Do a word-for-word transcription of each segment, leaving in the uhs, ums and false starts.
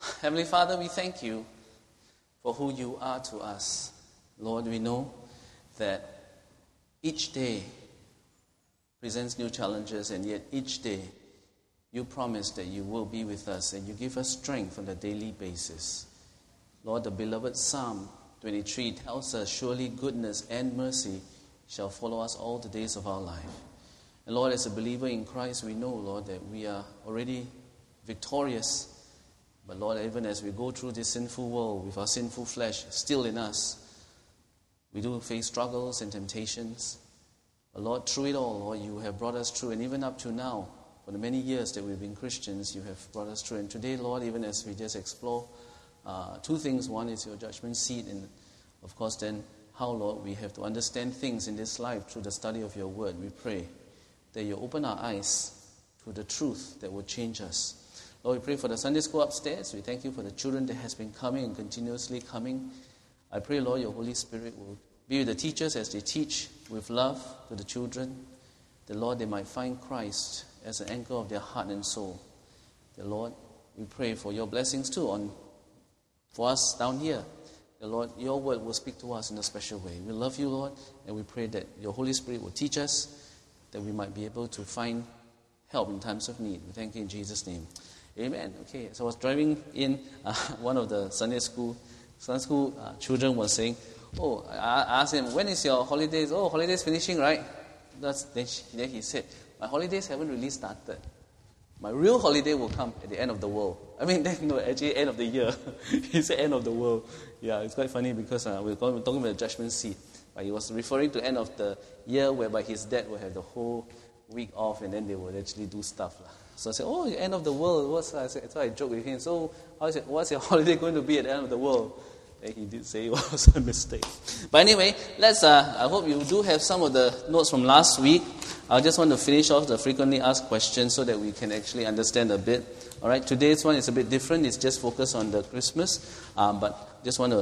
Heavenly Father, we thank you for who you are to us. Lord, we know that each day presents new challenges, and yet each day you promise that you will be with us and you give us strength on a daily basis. Lord, the beloved Psalm twenty-three tells us, surely goodness and mercy shall follow us all the days of our life. And Lord, as a believer in Christ, we know, Lord, that we are already victorious. But Lord, even as we go through this sinful world with our sinful flesh still in us, we do face struggles and temptations. But Lord, through it all, Lord, you have brought us through. And even up to now, for the many years that we've been Christians, you have brought us through. And today, Lord, even as we just explore uh, two things. One is your judgment seat. And of course, then how, Lord, we have to understand things in this life through the study of your word. We pray that you open our eyes to the truth that will change us. Lord, we pray for the Sunday school upstairs. We thank you for the children that has been coming and continuously coming. I pray, Lord, your Holy Spirit will be with the teachers as they teach with love to the children. The Lord, they might find Christ as an anchor of their heart and soul. The Lord, we pray for your blessings too on for us down here. The Lord, your word will speak to us in a special way. We love you, Lord, and we pray that your Holy Spirit will teach us, that we might be able to find help in times of need. We thank you in Jesus' name. Amen. Okay, so I was driving in, uh, one of the Sunday school, Sunday school uh, children was saying, oh, I asked him, when is your holidays? Oh, holidays finishing, right? That's, then, she, then he said, my holidays haven't really started. My real holiday will come at the end of the world. I mean, no, actually end of the year. He said end of the world. Yeah, it's quite funny because uh, we're talking about the judgment seat. But he was referring to end of the year whereby his dad will have the whole week off and then they will actually do stuff. So I said, oh, end of the world. What's I said, so I joked with him. So I said, what's your holiday going to be at the end of the world? And he did say it was a mistake. But anyway, let's. Uh, I hope you do have some of the notes from last week. I just want to finish off the frequently asked questions so that we can actually understand a bit. All right, today's one is a bit different. It's just focused on the Christmas. Um, but just want to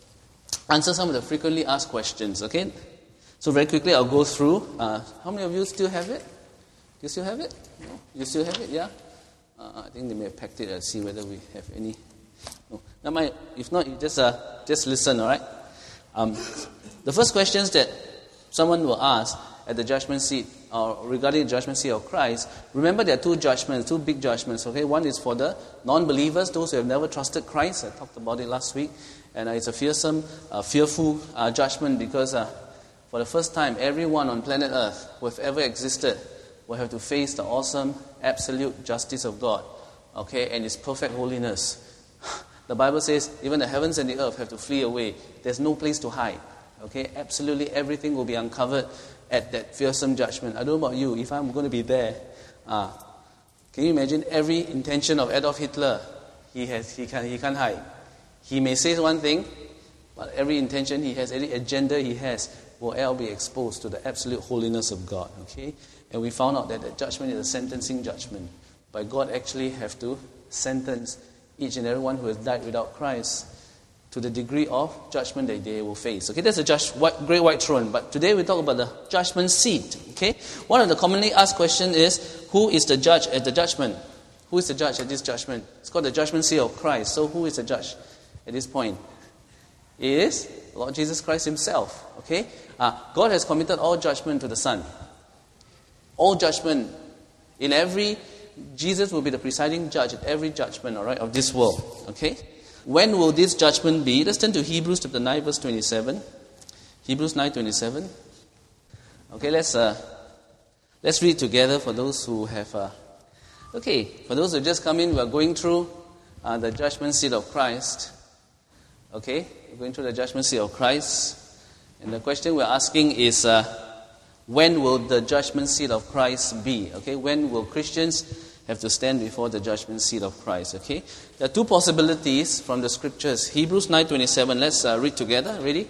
answer some of the frequently asked questions, okay? So very quickly, I'll go through. Uh, how many of you still have it? Do you still have it? No? You still have it, yeah? Uh, I think they may have packed it. I'll see whether we have any. No. Now, my, if not, you just uh, just listen, all right? Um, the first questions that someone will ask at the judgment seat, or regarding the judgment seat of Christ, remember there are two judgments, two big judgments, okay? One is for the non-believers, those who have never trusted Christ. I talked about it last week. And uh, it's a fearsome, uh, fearful uh, judgment because uh, for the first time, everyone on planet Earth who have ever existed will have to face the awesome, absolute justice of God, okay? And His perfect holiness. The Bible says even the heavens and the earth have to flee away. There's no place to hide. Okay, absolutely everything will be uncovered at that fearsome judgment. I don't know about you, if I'm going to be there, uh, can you imagine every intention of Adolf Hitler? He has, he can, he can't hide. He may say one thing, but every intention he has, every agenda he has, will all be exposed to the absolute holiness of God. Okay, and we found out that the judgment is a sentencing judgment, but God actually have to sentence each and every one who has died without Christ to the degree of judgment that they will face. Okay, that's the judge, white, great white throne. But today we talk about the judgment seat. Okay, one of the commonly asked questions is, who is the judge at the judgment? Who is the judge at this judgment? It's called the judgment seat of Christ. So who is the judge at this point? It is Lord Jesus Christ Himself. Okay, uh, God has committed all judgment to the Son. All judgment in every. Jesus will be the presiding judge at every judgment, all right, of this world. Okay? When will this judgment be? Let's turn to Hebrews chapter nine, verse twenty-seven. Hebrews nine, twenty-seven. Okay, let's uh, let's read together for those who have. Uh, okay, for those who just come in, we are going through uh, the judgment seat of Christ. Okay, we're going through the judgment seat of Christ, and the question we're asking is, uh, when will the judgment seat of Christ be? Okay, when will Christians have to stand before the judgment seat of Christ? Okay, there are two possibilities from the scriptures. Hebrews nine twenty-seven. Let's uh, read together. Ready?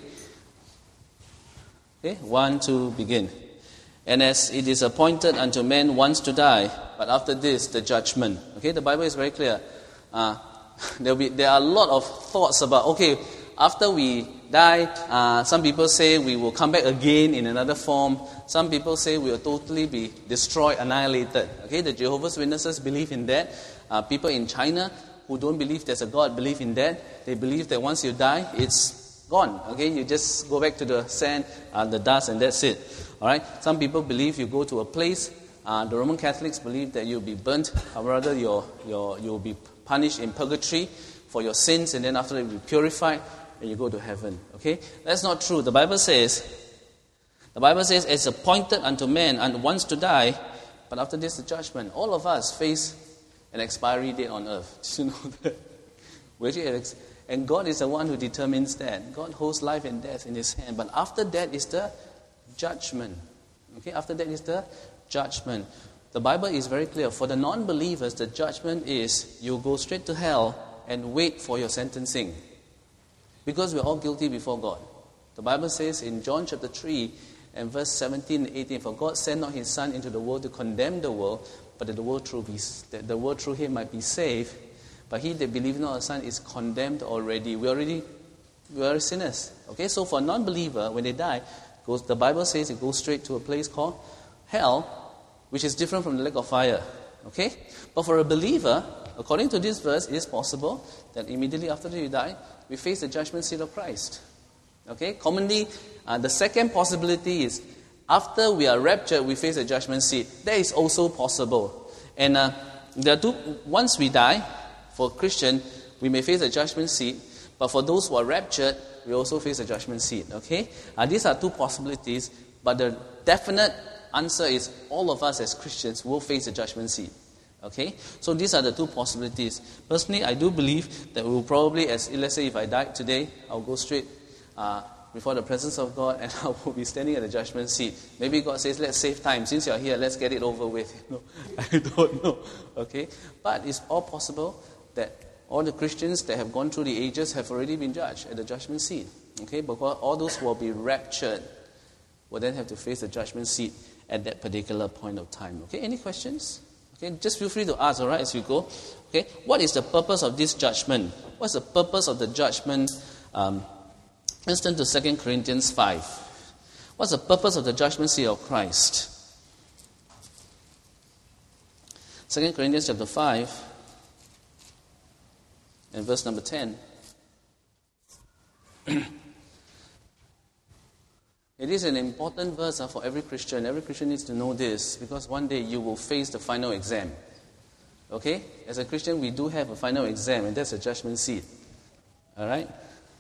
Okay, one, two, begin. And as it is appointed unto men once to die, but after this the judgment. Okay, the Bible is very clear. Uh, there will be there are a lot of thoughts about. Okay, after we die, uh, some people say we will come back again in another form. Some people say we will totally be destroyed, annihilated. Okay, the Jehovah's Witnesses believe in that. Uh, people in China who don't believe there's a God believe in that. They believe that once you die, it's gone. Okay, you just go back to the sand, uh, the dust, and that's it. All right. Some people believe you go to a place. Uh, the Roman Catholics believe that you'll be burnt, or rather you're, you're, you'll be punished in purgatory for your sins, and then after that you'll be purified, and you go to heaven. Okay? That's not true. The Bible says, the Bible says, it's appointed unto man and once to die, but after this the judgment. All of us face an expiry date on earth. Did you know that? We actually have, and God is the one who determines that. God holds life and death in His hand. But after that is the judgment. Okay? After that is the judgment. The Bible is very clear. For the non-believers, the judgment is you go straight to hell and wait for your sentencing. Because we're all guilty before God. The Bible says in John chapter three and verse seventeen and eighteen, for God sent not His Son into the world to condemn the world, but that the world through, be, that the world through Him might be saved. But he that believeth not the Son is condemned already. We already we are sinners. Okay, so for a non-believer, when they die, goes, the Bible says it goes straight to a place called hell, which is different from the lake of fire. Okay? But for a believer, according to this verse, it is possible that immediately after you die, we face the judgment seat of Christ. Okay? Commonly, uh, the second possibility is after we are raptured, we face the judgment seat. That is also possible. And uh, there are two, once we die, for Christian, we may face the judgment seat, but for those who are raptured, we also face the judgment seat. Okay? Uh, these are two possibilities, but the definite answer is all of us as Christians will face the judgment seat. Okay? So these are the two possibilities. Personally, I do believe that we will probably, as let's say if I died today, I'll go straight uh, before the presence of God and I will be standing at the judgment seat. Maybe God says, let's save time. Since you're here, let's get it over with. You know, I don't know. Okay? But it's all possible that all the Christians that have gone through the ages have already been judged at the judgment seat. Okay? But all those who will be raptured will then have to face the judgment seat at that particular point of time. Okay, any questions? Okay, just feel free to ask, all right, as we go. Okay, what is the purpose of this judgment? What's the purpose of the judgment? Um, let's turn to Second Corinthians five. What's the purpose of the judgment seat of Christ? Second Corinthians chapter five and verse number ten. It is an important verse uh, for every Christian. Every Christian needs to know this because one day you will face the final exam. Okay? As a Christian, we do have a final exam, and that's a judgment seat. All right?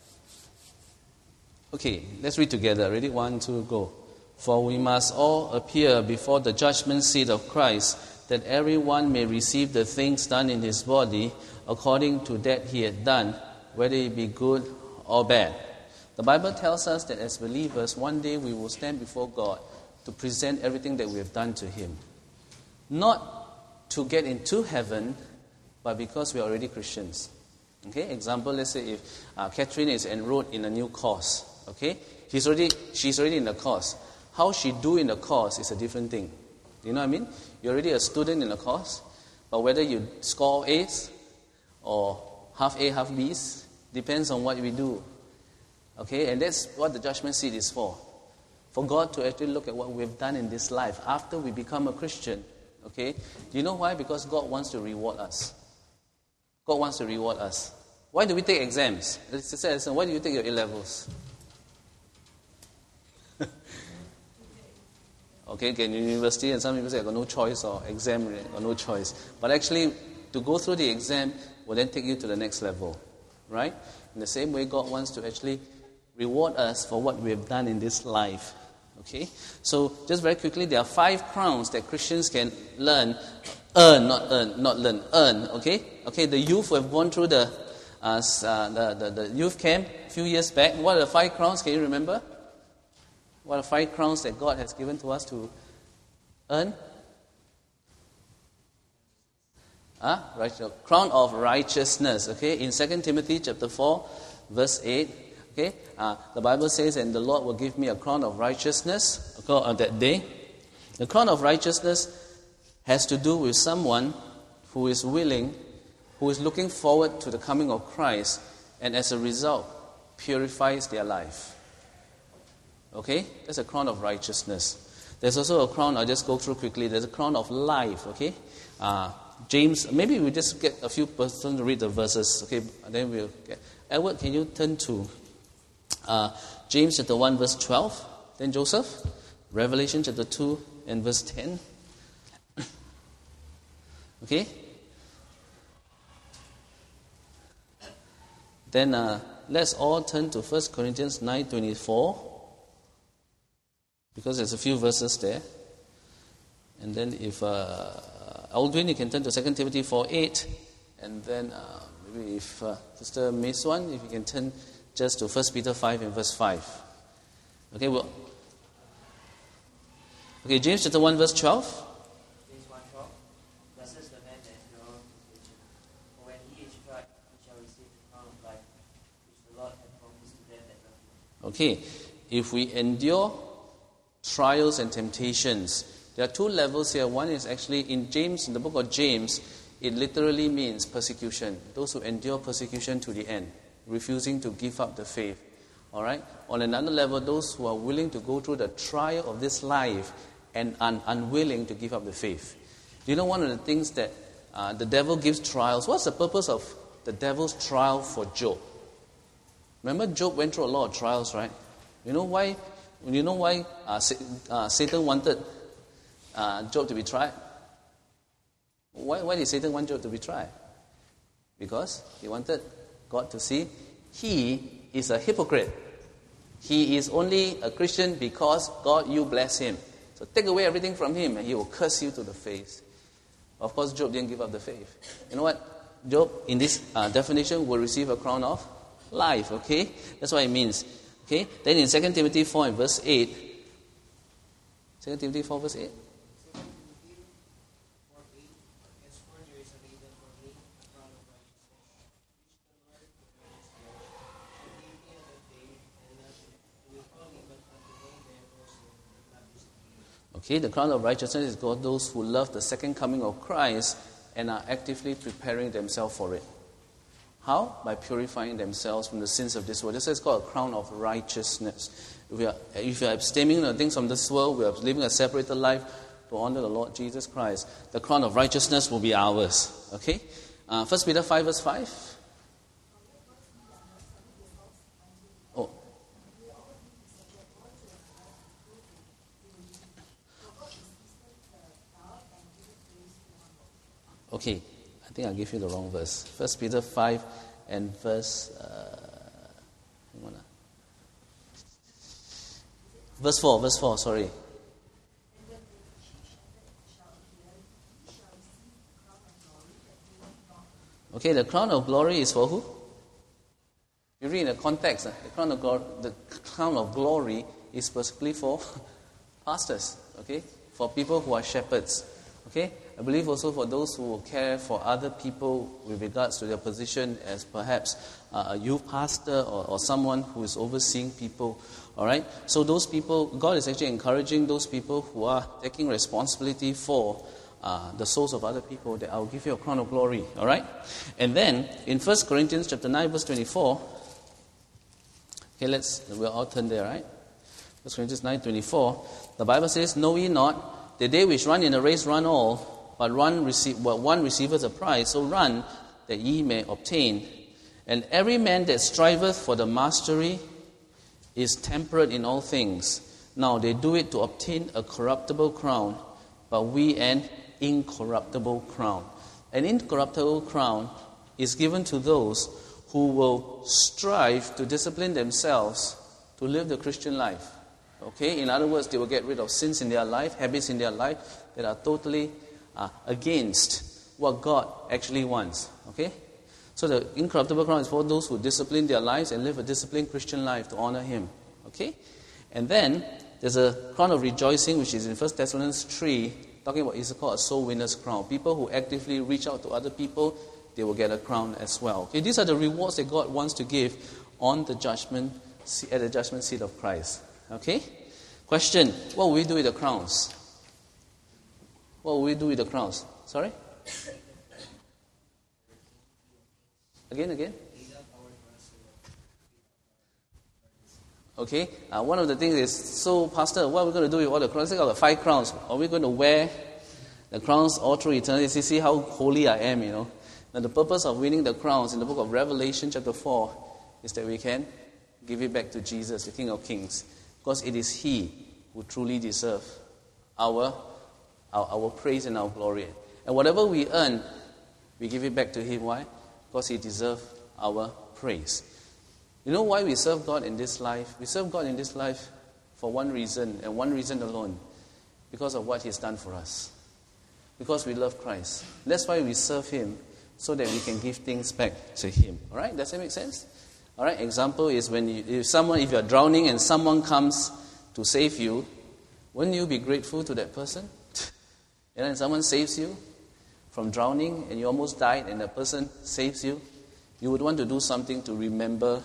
Okay, let's read together. Ready? One, two, go. For we must all appear before the judgment seat of Christ, that everyone may receive the things done in his body according to that he had done, whether it be good or bad. The Bible tells us that as believers, one day we will stand before God to present everything that we have done to Him. Not to get into heaven, but because we are already Christians. Okay, example, let's say if uh, Catherine is enrolled in a new course. Okay, she's already, she's already in the course. How she do in the course is a different thing. Do you know what I mean? You're already a student in the course, but whether you score A's or half A, half B's, depends on what we do. Okay, and that's what the judgment seat is for. For God to actually look at what we've done in this life after we become a Christian. Okay, do you know why? Because God wants to reward us. God wants to reward us. Why do we take exams? Let's say, listen, why do you take your A-levels? Okay, okay, in university, and some people say, I got no choice, or exam, I got no choice. But actually, to go through the exam will then take you to the next level. Right? In the same way, God wants to actually reward us for what we have done in this life. Okay? So, just very quickly, there are five crowns that Christians can learn, earn, not earn, not learn, earn. Okay? Okay, the youth who have gone through the, uh, uh, the, the, the youth camp a few years back, what are the five crowns? Can you remember? What are the five crowns that God has given to us to earn? Ah, right, crown of righteousness. Okay, in Second Timothy chapter four, verse eight. Okay, uh, the Bible says, "And the Lord will give me a crown of righteousness on that day." The crown of righteousness has to do with someone who is willing, who is looking forward to the coming of Christ, and as a result, purifies their life. Okay, that's a crown of righteousness. There's also a crown. I'll just go through quickly. There's a crown of life. Okay. Uh, James, maybe we just get a few persons to read the verses, okay? And then we'll get. Edward, can you turn to uh, James chapter one, verse twelve? Then Joseph, Revelation chapter two and verse ten. Okay? Then uh, let's all turn to First Corinthians nine twenty-four, because there's a few verses there. And then if uh, Aldwin, you can turn to Second Timothy four eight. And then uh, maybe if uh, Sister Meiswan, if you can turn just to First Peter five and verse five. Okay, well. Okay, James chapter one, verse twelve. James one twelve. Blessed is the man that endureth affliction, for when he is tried, he shall receive the crown of life, which the Lord hath promised to them that love him. Okay, if we endure trials and temptations, there are two levels here. One is actually in James, in the book of James, it literally means persecution. Those who endure persecution to the end, refusing to give up the faith. All right? On another level, those who are willing to go through the trial of this life and un- unwilling to give up the faith. Do you know one of the things that uh, the devil gives trials? What's the purpose of the devil's trial for Job? Remember, Job went through a lot of trials, right? You know why? You know why uh, uh, Satan wanted uh, Job to be tried? Why, why did Satan want Job to be tried? Because he wanted God to see he is a hypocrite. He is only a Christian because God, you bless him. So take away everything from him and he will curse you to the face. Of course, Job didn't give up the faith. You know what? Job, in this uh, definition, will receive a crown of life, okay? That's what it means. Okay? Then in Second Timothy four and verse eight. Second Timothy four verse eight. Okay, the crown of righteousness is for those who love the second coming of Christ and are actively preparing themselves for it. How? By purifying themselves from the sins of this world. This is called a crown of righteousness. If we are, if we are abstaining from things from this world, we are living a separated life to honor the Lord Jesus Christ. The crown of righteousness will be ours. Okay? Uh, First Peter five verse five. Oh. Okay, I think I gave you the wrong verse. First Peter five and verse uh, verse four, verse four, sorry. Okay, the crown of glory is for who? You read in the context, uh, the crown of glory, the crown of glory is specifically for pastors, okay? For people who are shepherds. Okay, I believe also for those who will care for other people with regards to their position as perhaps uh, a youth pastor or, or someone who is overseeing people. All right, so those people, God is actually encouraging those people who are taking responsibility for uh, the souls of other people that I will give you a crown of glory. All right, and then in First Corinthians chapter nine verse twenty-four. Okay, let's we'll all turn there, right? First Corinthians nine twenty-four. The Bible says, "Know ye not? The day which run in a race run all, but run receive, but one receiveth a prize. So run, that ye may obtain. And every man that striveth for the mastery is temperate in all things. Now they do it to obtain a corruptible crown, but we an incorruptible crown. An incorruptible crown is given to those who will strive to discipline themselves to live the Christian life. Okay, in other words, they will get rid of sins in their life, habits in their life that are totally uh, against what God actually wants. Okay, so the incorruptible crown is for those who discipline their lives and live a disciplined Christian life to honor Him. Okay, and then there's a crown of rejoicing, which is in First Thessalonians three, talking about it's called a soul winner's crown. People who actively reach out to other people, they will get a crown as well. Okay, these are the rewards that God wants to give on the judgment at the judgment seat of Christ. Okay? Question, what will we do with the crowns? What will we do with the crowns? Sorry? Again, again? Okay, uh, one of the things is, so Pastor, what are we going to do with all the crowns? Think of the five crowns. Are we going to wear The crowns all through eternity. See, see how holy I am, you know. Now the purpose of winning the crowns in the book of Revelation chapter four is that we can give it back to Jesus, the King of Kings. Because it is He who truly deserves our, our, our praise and our glory. And whatever we earn, we give it back to Him. Why? Because He deserves our praise. You know why we serve God in this life? We serve God in this life for one reason, and one reason alone. Because of what He's done for us. Because we love Christ. That's why we serve Him, so that we can give things back to Him. All right? Does that make sense? All right? Example is when you, if someone, if you're drowning and someone comes to save you, wouldn't you be grateful to that person? You know, and someone saves you from drowning and you almost died and the person saves you, you would want to do something to remember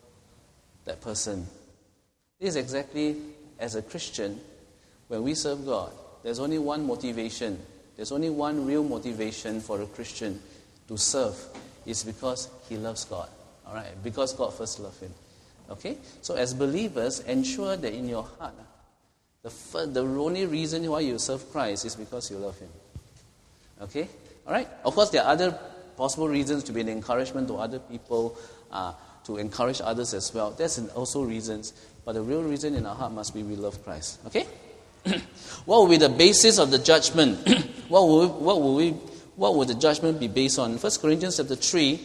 that person. This is exactly as a Christian, when we serve God, there's only one motivation. There's only one real motivation for a Christian to serve. It's because he loves God. All right? Because God first loved him. Okay? So as believers, ensure that in your heart, the, first, the only reason why you serve Christ is because you love Him. Okay? All right? Of course, there are other possible reasons to be an encouragement to other people, uh, to encourage others as well. There's also reasons. But the real reason in our heart must be we love Christ. Okay? What will be the basis of the judgment? what will what will we what will the judgment be based on? First Corinthians chapter three,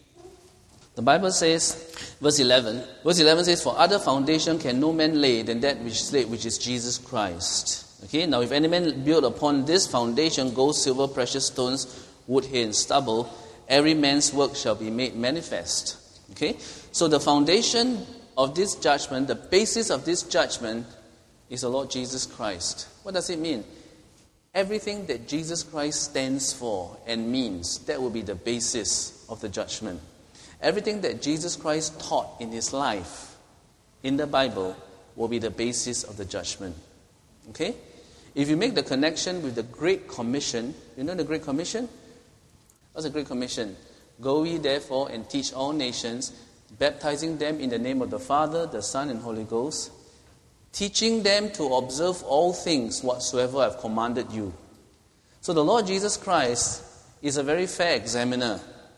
the Bible says, verse eleven. Verse eleven says, "For other foundation can no man lay than that which is laid, which is Jesus Christ." Okay, now if any man build upon this foundation gold, silver, precious stones, wood, hay, and stubble, every man's work shall be made manifest. Okay, so the foundation of this judgment, the basis of this judgment, is the Lord Jesus Christ. What does it mean? Everything that Jesus Christ stands for and means, that will be the basis of the judgment. Everything that Jesus Christ taught in His life, in the Bible, will be the basis of the judgment. Okay? If you make the connection with the Great Commission, you know the Great Commission? What's the Great Commission? "Go ye therefore and teach all nations, baptizing them in the name of the Father, the Son, and Holy Ghost, teaching them to observe all things whatsoever I have commanded you." So the Lord Jesus Christ is a very fair examiner.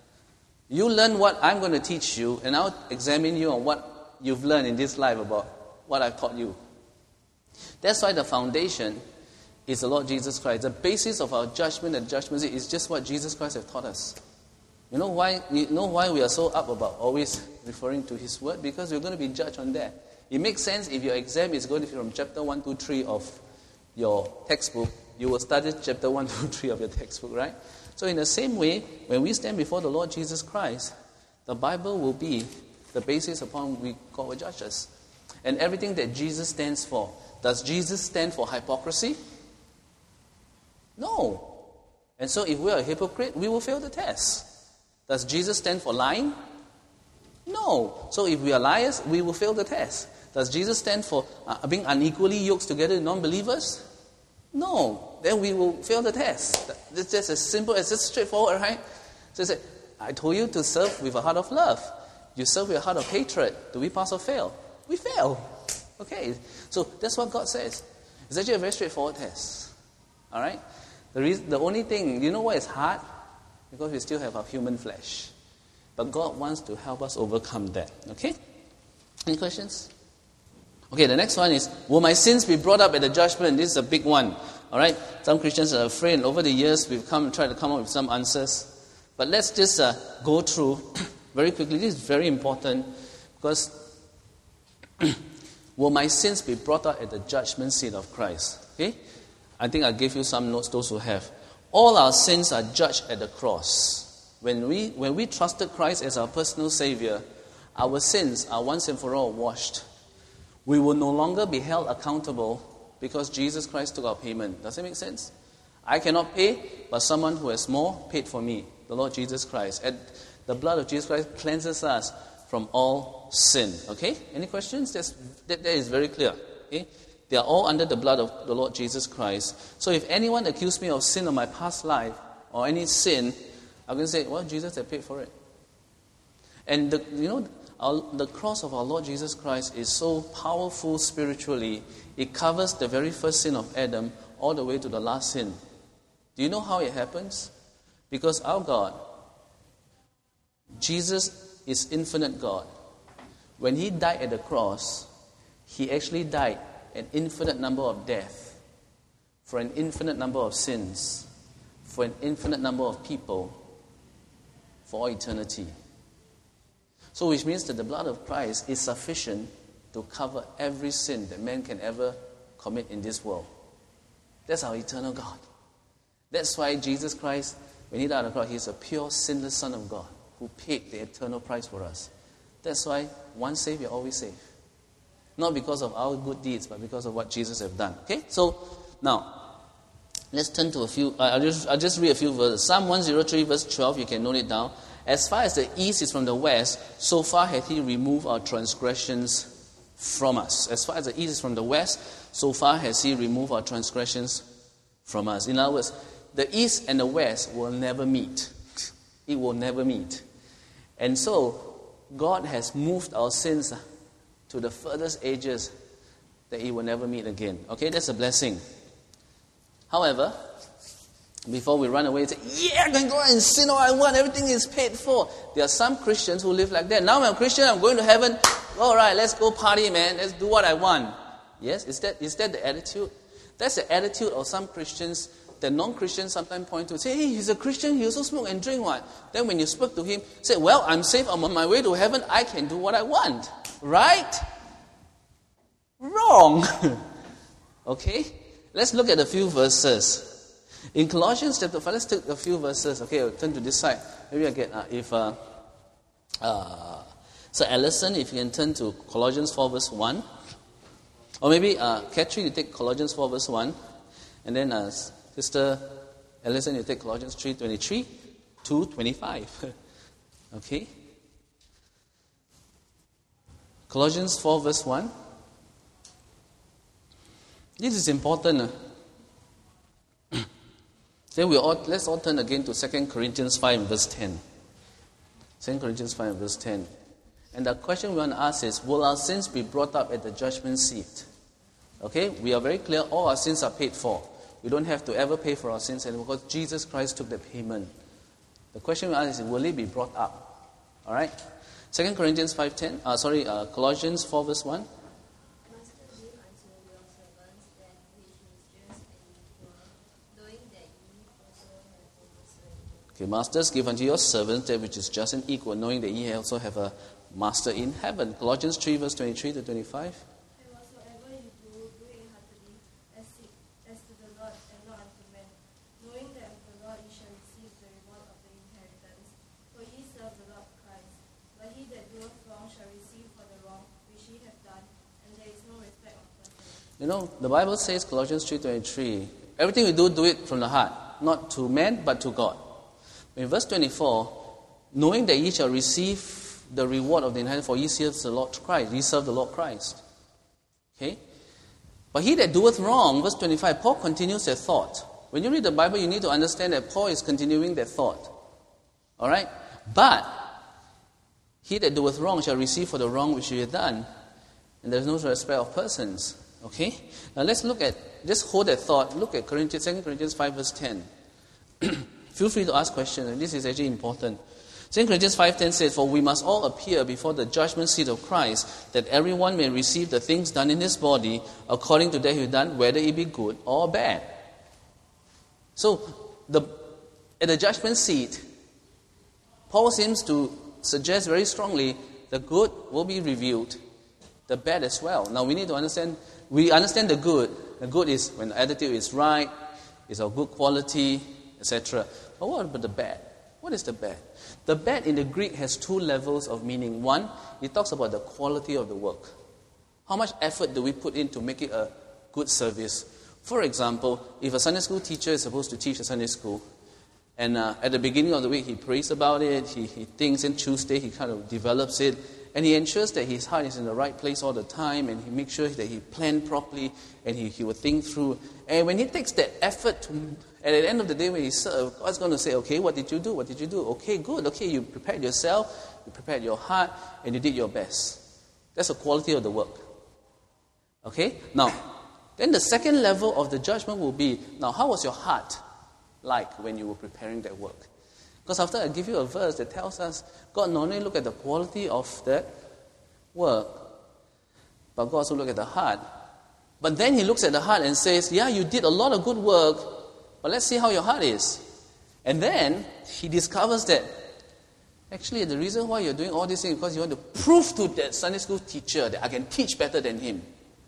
You learn what I'm going to teach you, and I'll examine you on what you've learned in this life about what I've taught you. That's why the foundation is the Lord Jesus Christ. The basis of our judgment and judgment is just what Jesus Christ has taught us. You know why? You know why we are so up about always referring to His Word? Because we're going to be judged on that. It makes sense if your exam is going to be from chapter one, two, three of your textbook. You will study chapter one, two, three of your textbook, right? So in the same way, when we stand before the Lord Jesus Christ, the Bible will be the basis upon which God will judge us. And everything that Jesus stands for. Does Jesus stand for hypocrisy? No. And so if we are a hypocrite, we will fail the test. Does Jesus stand for lying? No. So if we are liars, we will fail the test. Does Jesus stand for uh, being unequally yoked together with non-believers? No. Then we will fail the test. It's just as simple as it's straightforward, right? So say, I told you to serve with a heart of love. You serve with a heart of hatred. Do we pass or fail? We fail. Okay. So that's what God says. It's actually a very straightforward test. All right? The, reason, the only thing, you know why it's hard? Because we still have our human flesh. But God wants to help us overcome that. Okay? Any questions? Okay, the next one is, will my sins be brought up at the judgment? This is a big one. All right? Some Christians are afraid. And over the years, we've come tried to come up with some answers. But let's just uh, go through very quickly. This is very important. Because will my sins be brought up at the judgment seat of Christ? Okay? I think I gave you some notes, those who have. All our sins are judged at the cross. When we when we trusted Christ as our personal Savior, our sins are once and for all washed. We will no longer be held accountable because Jesus Christ took our payment. Does that make sense? I cannot pay, but someone who has more paid for me, the Lord Jesus Christ. And the blood of Jesus Christ cleanses us from all sin. Okay? Any questions? That's, that, that is very clear. Okay? They are all under the blood of the Lord Jesus Christ. So if anyone accused me of sin of my past life or any sin, I'm going to say, well, Jesus had paid for it. And the, you know, our, the cross of our Lord Jesus Christ is so powerful spiritually. It covers the very first sin of Adam all the way to the last sin. Do you know how it happens? Because our God, Jesus is infinite God. When he died at the cross, he actually died an infinite number of deaths for an infinite number of sins, for an infinite number of people, for all eternity. So which means that the blood of Christ is sufficient to cover every sin that man can ever commit in this world. That's our eternal God. That's why Jesus Christ, when he died on the cross, he is a pure, sinless Son of God who paid the eternal price for us. That's why once saved, you're always saved. Not because of our good deeds, but because of what Jesus has done. Okay? So, now, let's turn to a few, uh, I'll, just, I'll just read a few verses. Psalm one oh three verse twelve, you can note it down. As far as the east is from the west, so far hath he removed our transgressions from us. As far as the east is from the west, so far has he removed our transgressions from us. In other words, the east and the west will never meet. It will never meet. And so, God has moved our sins to the furthest edges that it will never meet again. Okay, that's a blessing. However, before we run away and say, yeah, I can go and sin all I want, everything is paid for. There are some Christians who live like that. Now I'm a Christian, I'm going to heaven. All right, let's go party, man. Let's do what I want. Yes, is that is that the attitude? That's the attitude of some Christians that non-Christians sometimes point to. Say, hey, he's a Christian, he also smoke and drink what? Then when you speak to him, say, well, I'm saved, I'm on my way to heaven, I can do what I want. Right? Wrong. Okay? Let's look at a few verses. In Colossians chapter five, let's take a few verses. Okay, I'll turn to this side. Maybe I get, uh, if, uh, uh, so Alison, if you can turn to Colossians four verse one. Or maybe, uh, Catherine, you take Colossians four verse one. And then, uh, Sister Alison, you take Colossians three twenty-three to twenty-five. Okay? Colossians four verse one. This is important. Uh. Then we all, let's all turn again to Second Corinthians five verse ten. Second Corinthians five verse ten. And the question we want to ask is, will our sins be brought up at the judgment seat? Okay, we are very clear, all our sins are paid for. We don't have to ever pay for our sins anymore because Jesus Christ took the payment. The question we ask is, will it be brought up? Alright? Second Corinthians five ten, uh, sorry, uh, Colossians four verse one. Okay, masters, give unto your servants that which is just and equal, knowing that ye also have a master in heaven. Colossians three verse twenty-three to twenty-five. And whatsoever you do, do it heartily, as, it, as to the Lord and not unto men, knowing that of the Lord ye shall receive the reward of the inheritance. For ye serve the Lord Christ. But he that doeth wrong shall receive for the wrong which ye have done, and there is no respect of persons. You know, the Bible says, Colossians three twenty-three, everything we do, do it from the heart, not to men, but to God. In verse twenty-four, knowing that ye shall receive the reward of the inheritance, for ye serve the Lord Christ. Ye serve the Lord Christ. Okay? But he that doeth wrong, verse twenty-five, Paul continues that thought. When you read the Bible, you need to understand that Paul is continuing that thought. Alright? But he that doeth wrong shall receive for the wrong which he hath done. And there is no respect of persons. Okay? Now let's look at, just hold that thought. Look at Corinthians, Second Corinthians five verse ten. Feel free to ask questions, and this is actually important. Second Corinthians five ten says, for we must all appear before the judgment seat of Christ, that everyone may receive the things done in his body according to that he has done, whether it be good or bad. So, the, at the judgment seat, Paul seems to suggest very strongly the good will be revealed, the bad as well. Now we need to understand, we understand the good. The good is when the attitude is right, is of good quality, et cetera. But what about the bad? What is the bad? The bad in the Greek has two levels of meaning. One, it talks about the quality of the work. How much effort do we put in to make it a good service? For example, if a Sunday school teacher is supposed to teach a Sunday school, and uh, at the beginning of the week he prays about it, he, he thinks, and Tuesday he kind of develops it, and he ensures that his heart is in the right place all the time, and he makes sure that he planned properly, and he, he will think through. And when he takes that effort to, and at the end of the day when he serves, God's going to say, okay, what did you do? What did you do? Okay, good. Okay, you prepared yourself, you prepared your heart, and you did your best. That's the quality of the work. Okay? Now, then the second level of the judgment will be, now how was your heart? like when you were preparing that work? Because after I give you a verse that tells us God not only look at the quality of that work, but God also look at the heart. But then he looks at the heart and says, yeah, you did a lot of good work, but let's see how your heart is. And then he discovers that actually the reason why you're doing all these things is because you want to prove to that Sunday school teacher that I can teach better than him.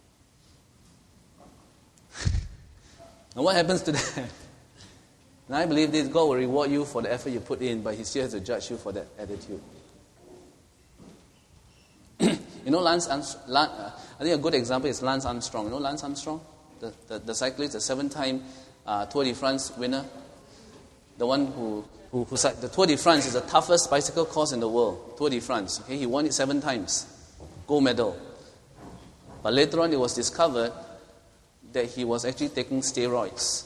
And what happens to that? And I believe this, God will reward you for the effort you put in, but he still has to judge you for that attitude. You know, Lance, Lance, I think a good example is Lance Armstrong. You know Lance Armstrong? The, the, the cyclist, the seven-time uh, Tour de France winner. The one who, who, who, the Tour de France is the toughest bicycle course in the world. Tour de France. Okay? He won it seven times. Gold medal. But later on it was discovered that he was actually taking steroids.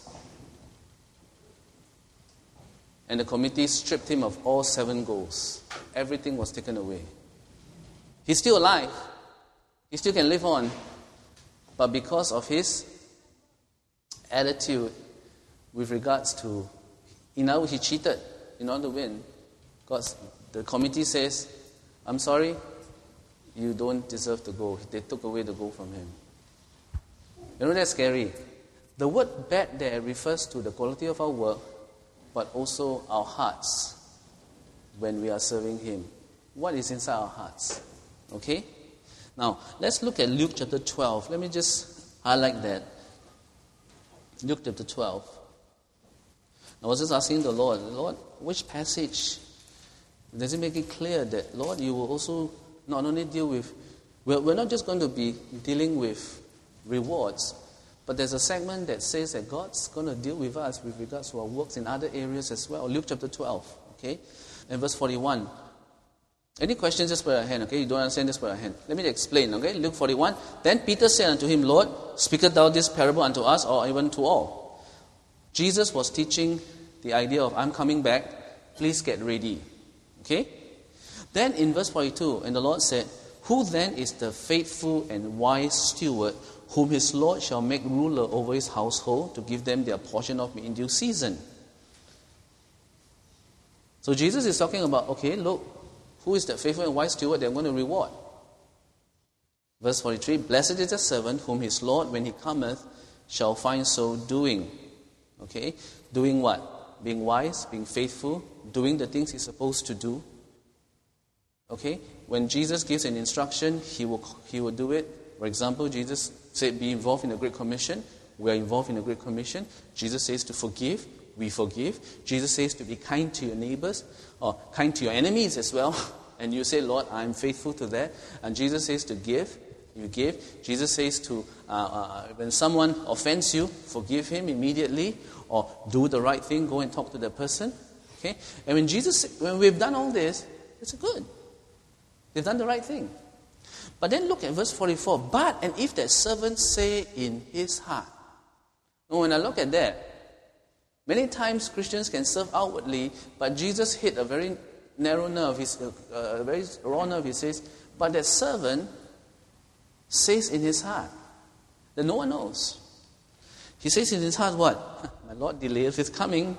And the committee stripped him of all seven goals. Everything was taken away. He's still alive. He still can live on. But because of his attitude with regards to, you know, he cheated in order to win. Because the committee says, I'm sorry, you don't deserve the goal. They took away the goal from him. You know, that's scary. The word bad there refers to the quality of our work, but also our hearts when we are serving him. What is inside our hearts? Okay? Now, let's look at Luke chapter twelve. Let me just highlight that. Luke chapter twelve. I was just asking the Lord, Lord, which passage does it make it clear that, Lord, you will also not only deal with, we're, we're not just going to be dealing with rewards, but there's a segment that says that God's going to deal with us with regards to our works in other areas as well. Luke chapter twelve, okay? And verse forty-one. Any questions, just put your hand, okay? You don't understand, just put your hand. Let me explain, okay? Luke forty-one. Then Peter said unto him, Lord, speakest thou this parable unto us, or even to all? Jesus was teaching the idea of, I'm coming back, please get ready. Okay? Then in verse forty-two, and the Lord said, Who then is the faithful and wise steward, whom his Lord shall make ruler over his household, to give them their portion of meat in due season? So Jesus is talking about, okay, look, who is that faithful and wise steward that I'm going to reward? Verse forty-three, Blessed is the servant whom his Lord, when he cometh, shall find so doing. Okay? Doing what? Being wise, being faithful, doing the things he's supposed to do. Okay? When Jesus gives an instruction, he will he will do it. For example, Jesus said, be involved in the Great Commission. We are involved in the Great Commission. Jesus says to forgive. We forgive. Jesus says to be kind to your neighbors, or kind to your enemies as well. And you say, Lord, I'm faithful to that. And Jesus says to give. You give. Jesus says to, uh, uh, when someone offends you, forgive him immediately, or do the right thing, go and talk to the person. Okay? And when Jesus, when we've done all this, it's good. They've done the right thing. But then look at verse forty-four. But, and if that servant say in his heart. Now, when I look at that, many times Christians can serve outwardly, but Jesus hit a very narrow nerve, He's, uh, a very raw nerve. He says, but that servant says in his heart that no one knows. He says in his heart what? My Lord delayeth his coming,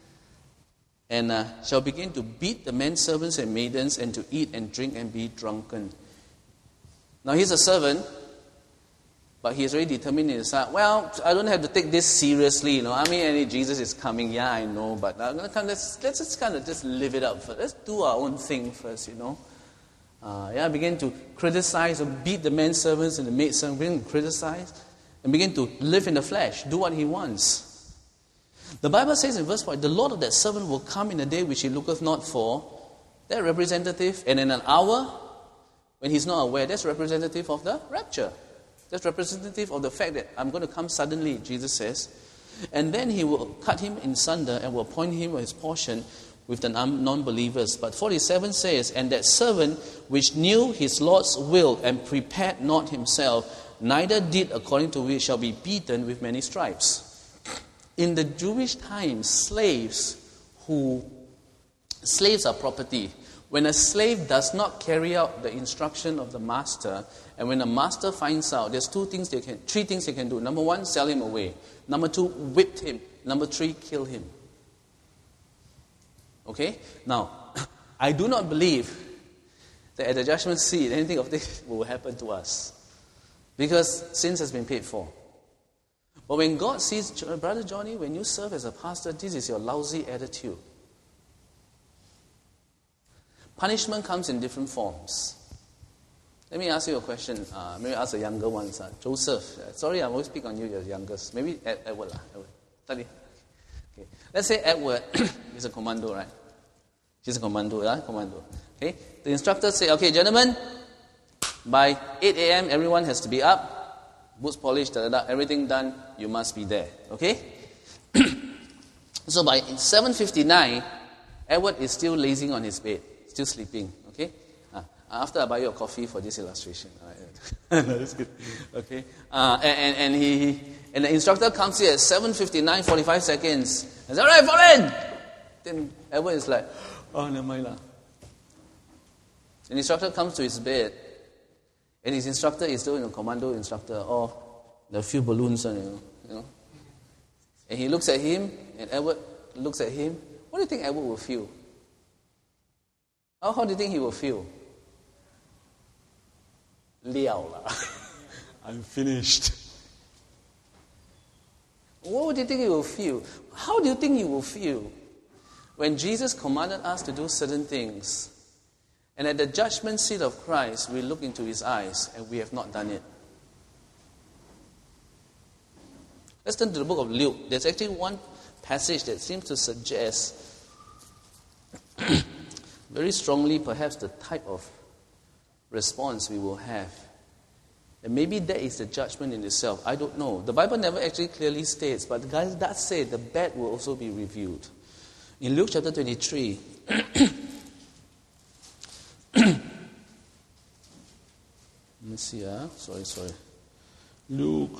and uh, shall begin to beat the men servants and maidens, and to eat and drink and be drunken. Now he's a servant, but he's already determined in his heart, well, I don't have to take this seriously, you know. I mean, Jesus is coming, yeah, I know, but I'm gonna kind of, let's, let's just kind of just live it up first. Let's do our own thing first, you know. Uh, yeah, begin to criticize or beat the men servants and the maid servants, begin to criticize, and begin to live in the flesh, do what he wants. The Bible says in verse four, the Lord of that servant will come in a day which he looketh not for. That representative, and in an hour when he's not aware, that's representative of the rapture. That's representative of the fact that I'm going to come suddenly, Jesus says. And then he will cut him in sunder and will appoint him his portion with the non-believers. But forty-seven says, and that servant which knew his Lord's will and prepared not himself, neither did according to which shall be beaten with many stripes. In the Jewish times, slaves who slaves are property. When a slave does not carry out the instruction of the master, and when the master finds out, there's two things they can, three things they can do. Number one, sell him away. Number two, whip him. Number three, kill him. Okay? Now, I do not believe that at the judgment seat, anything of this will happen to us. Because sins has been paid for. But when God sees, Brother Johnny, when you serve as a pastor, this is your lousy attitude. Punishment comes in different forms. Let me ask you a question. Uh, maybe ask the younger ones. Uh, Joseph. Uh, sorry, I always pick on you, you're the youngest. Maybe Ed, Edward. Uh, Edward. Study. Okay. Let's say Edward is a commando, right? He's a commando, yeah? Commando. Okay. The instructor say, okay, gentlemen, by eight a.m. everyone has to be up, boots polished, da, da, da, everything done, you must be there. Okay? So by seven fifty-nine, Edward is still lazing on his bed, still sleeping. Okay? Uh, after I buy you a coffee for this illustration. No, that's good. Okay? Uh, and, and, and he and the instructor comes here at seven fifty-nine, forty-five seconds. And says, all right, fall in! Then Edward is like, oh, never mind lah. The instructor comes to his bed, and his instructor is still a commando instructor. Oh, there are a few balloons on, you know, you know. And he looks at him, and Edward looks at him. What do you think Edward will feel? How, how do you think he will feel? Liao lah. I'm finished. What do you think he will feel? How do you think he will feel when Jesus commanded us to do certain things, and at the judgment seat of Christ, we look into his eyes and we have not done it? Let's turn to the book of Luke. There's actually one passage that seems to suggest very strongly perhaps the type of response we will have. And maybe that is the judgment in itself. I don't know. The Bible never actually clearly states, but the guy does say the bad will also be reviewed. In Luke chapter twenty-three, let me see, ah, sorry, sorry. Luke.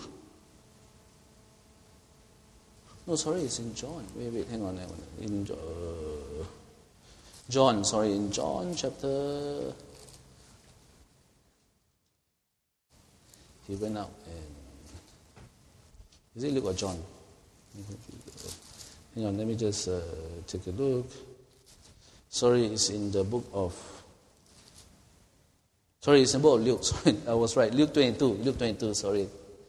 No, sorry, it's in John. Wait, wait, hang on, hang on. In uh, John, sorry, in John chapter. He went out and. Is it Luke or John? Hang on, let me just uh, take a look. Sorry, it's in the book of. Sorry, it's in the book of Luke. Sorry, I was right. Luke twenty-two. Luke twenty-two, sorry.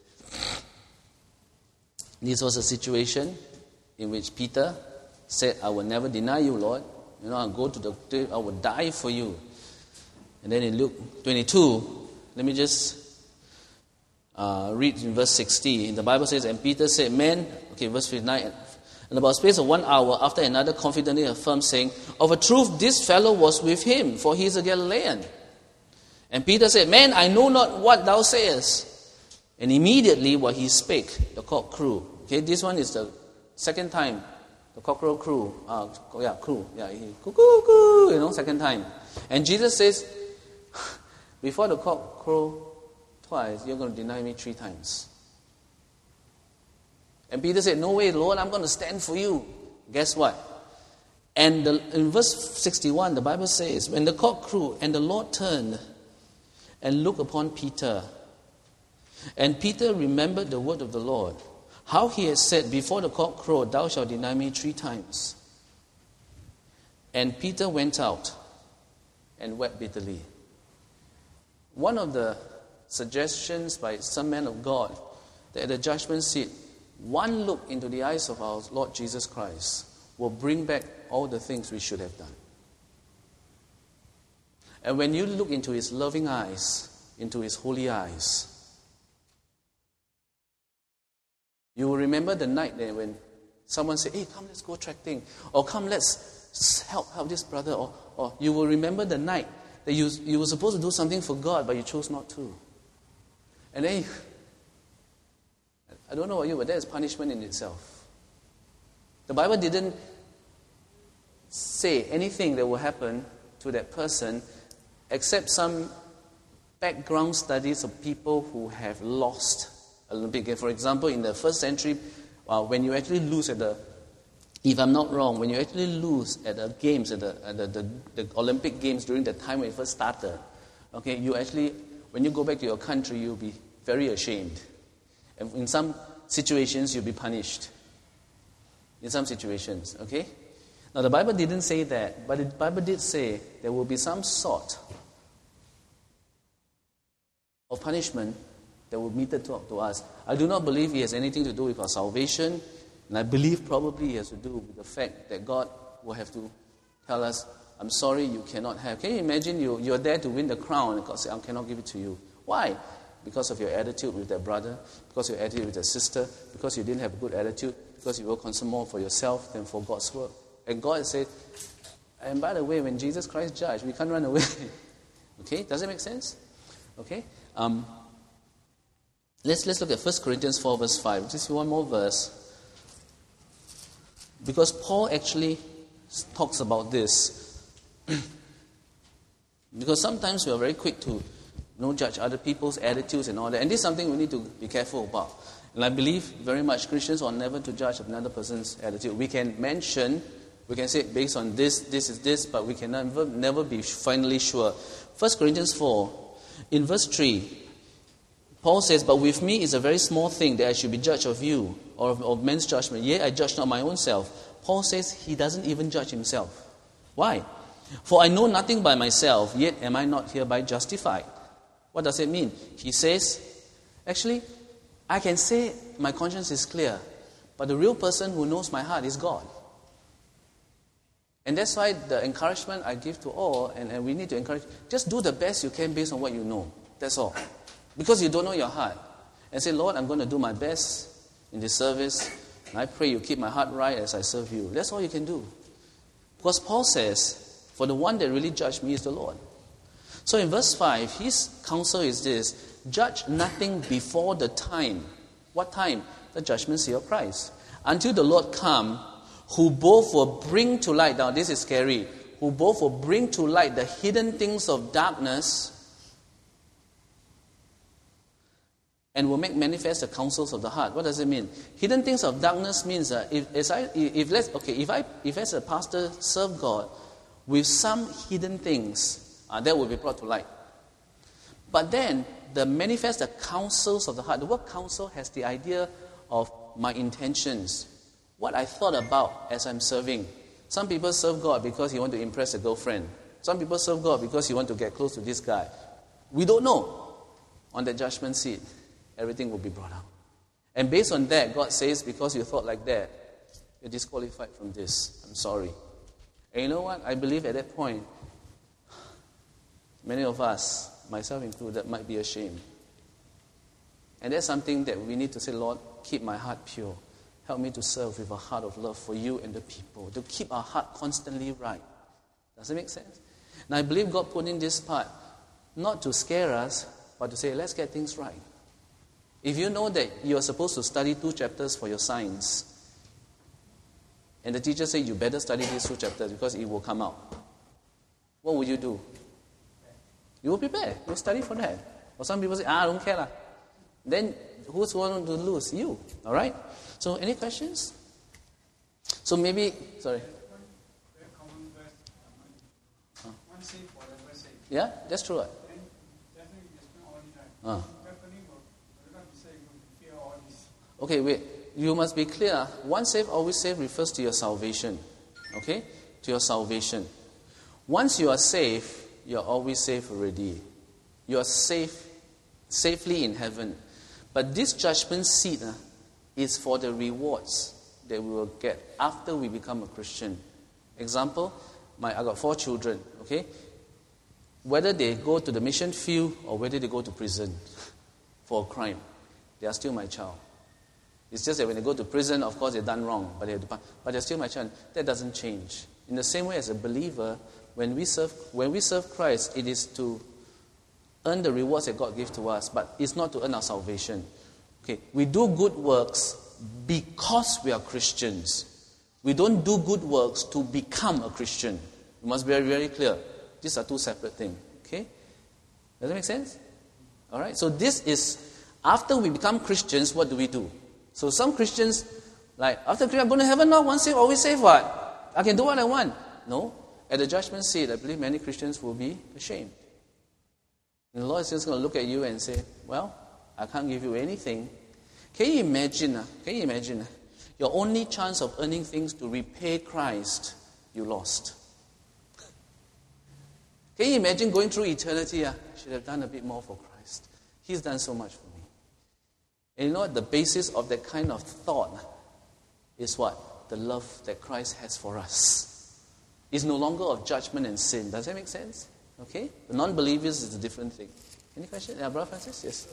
This was a situation in which Peter said, I will never deny you, Lord. You know, I'll go to the grave, I will die for you. And then in Luke twenty-two, let me just uh, read in verse sixty. The Bible says, and Peter said, man, okay, verse fifty-nine, and about space of one hour after another confidently affirmed, saying, of a truth, this fellow was with him, for he is a Galilean. And Peter said, man, I know not what thou sayest. And immediately while he spake, the cock crew. Okay, this one is the second time the cockerel crew. Uh, yeah, crew. Yeah, he cuckoo, cuckoo, you know, second time. And Jesus says, before the cock crow twice, you're going to deny me three times. And Peter said, no way, Lord, I'm going to stand for you. Guess what? And the, in verse sixty-one, the Bible says, when the cock crew and the Lord turned and looked upon Peter, and Peter remembered the word of the Lord, how he had said, before the cock crowed, thou shalt deny me three times. And Peter went out and wept bitterly. One of the suggestions by some men of God, that at the judgment seat, one look into the eyes of our Lord Jesus Christ will bring back all the things we should have done. And when you look into his loving eyes, into his holy eyes, you will remember the night there when someone said, hey, come, let's go trekking. Or come, let's help help this brother. Or, or you will remember the night that you, you were supposed to do something for God, but you chose not to. And then, you, I don't know about you, but that is punishment in itself. The Bible didn't say anything that will happen to that person except some background studies of people who have lost Olympic. For example, in the first century, uh, when you actually lose at the, if I'm not wrong, when you actually lose at the games, at the, at the, the, the Olympic Games during the time when it first started, okay, you actually, when you go back to your country, you'll be very ashamed. And in some situations, you'll be punished. In some situations, okay? Now, the Bible didn't say that, but the Bible did say there will be some sort of punishment that will meted to, to us. I do not believe it has anything to do with our salvation, and I believe probably it has to do with the fact that God will have to tell us, I'm sorry, you cannot have. Can you imagine you, you're there to win the crown, and God says, I cannot give it to you. Why? Because of your attitude with that brother, because of your attitude with that sister, because you didn't have a good attitude, because you will concern more for yourself than for God's work. And God said, and by the way, when Jesus Christ judged, we can't run away. Okay? Does it make sense? Okay? Um, let's, let's look at First Corinthians four, verse five. Just one more verse. Because Paul actually talks about this. Because sometimes we are very quick to you know, judge other people's attitudes and all that. And this is something we need to be careful about. And I believe very much Christians are never to judge another person's attitude. We can mention, we can say based on this, this is this, but we can never, never be finally sure. First Corinthians four, in verse three, Paul says, but with me is a very small thing that I should be judged of you, or of, of men's judgment. Yet I judge not my own self. Paul says he doesn't even judge himself. Why? For I know nothing by myself, yet am I not hereby justified. What does it mean? He says, actually, I can say my conscience is clear, but the real person who knows my heart is God. And that's why the encouragement I give to all, and, and we need to encourage, just do the best you can based on what you know. That's all. Because you don't know your heart. And say, Lord, I'm going to do my best in this service, and I pray you keep my heart right as I serve you. That's all you can do. Because Paul says, for the one that really judged me is the Lord. So in verse five, his counsel is this: judge nothing before the time. What time? The judgment seat of Christ. Until the Lord come, who both will bring to light, now this is scary, who both will bring to light the hidden things of darkness and will make manifest the counsels of the heart. What does it mean? Hidden things of darkness means that if, as I, if let's, okay, if I, if as a pastor serve God with some hidden things, uh, that will be brought to light. But then the manifest the counsels of the heart. The word counsel has the idea of my intentions, what I thought about as I'm serving. Some people serve God because he want to impress a girlfriend. Some people serve God because he want to get close to this guy. We don't know. On the judgment seat, everything will be brought out. And based on that, God says, because you thought like that, you're disqualified from this. I'm sorry. And you know what? I believe at that point, many of us, myself included, might be ashamed. And that's something that we need to say, Lord, keep my heart pure. Help me to serve with a heart of love for you and the people. To keep our heart constantly right. Does it make sense? Now I believe God put in this part, not to scare us, but to say, let's get things right. If you know that you're supposed to study two chapters for your science, and the teacher says you better study these two chapters because it will come out, what would you do? You will prepare. You'll study for that. Or some people say, ah, I don't care lah. Then who's going to lose? You. All right? So any questions? So maybe, sorry. Very common verse. Huh. One saved, forever saved. Yeah, that's true. Right? Then definitely you spend all the time. Uh. Okay, Okay, wait. You must be clear. Once saved, always saved refers to your salvation. Okay? To your salvation. Once you are saved, you are always safe already. You are safe, safely in heaven. But this judgment seat uh, is for the rewards that we will get after we become a Christian. Example, my I got four children, okay? Whether they go to the mission field or whether they go to prison for a crime, they are still my child. It's just that when they go to prison, of course, they've done wrong, but, they have to, but they're still my child. That doesn't change. In the same way as a believer, when we serve, when we serve Christ, it is to earn the rewards that God gives to us, but it's not to earn our salvation. Okay, we do good works because we are Christians. We don't do good works to become a Christian. We must be very, very clear. These are two separate things. Okay? Does that make sense? All right. So this is after we become Christians. What do we do? So some Christians, like, after I'm going to heaven now, once saved, always saved what? I can do what I want. No. At the judgment seat, I believe many Christians will be ashamed. And the Lord is just going to look at you and say, well, I can't give you anything. Can you imagine, uh, can you imagine uh, your only chance of earning things to repay Christ you lost. Can you imagine going through eternity? Uh, I should have done a bit more for Christ. He's done so much for me. And you know what? The basis of that kind of thought is what? The love that Christ has for us. It's no longer of judgment and sin. Does that make sense? Okay? The non-believers is a different thing. Any question? Yeah, Brother Francis? Yes.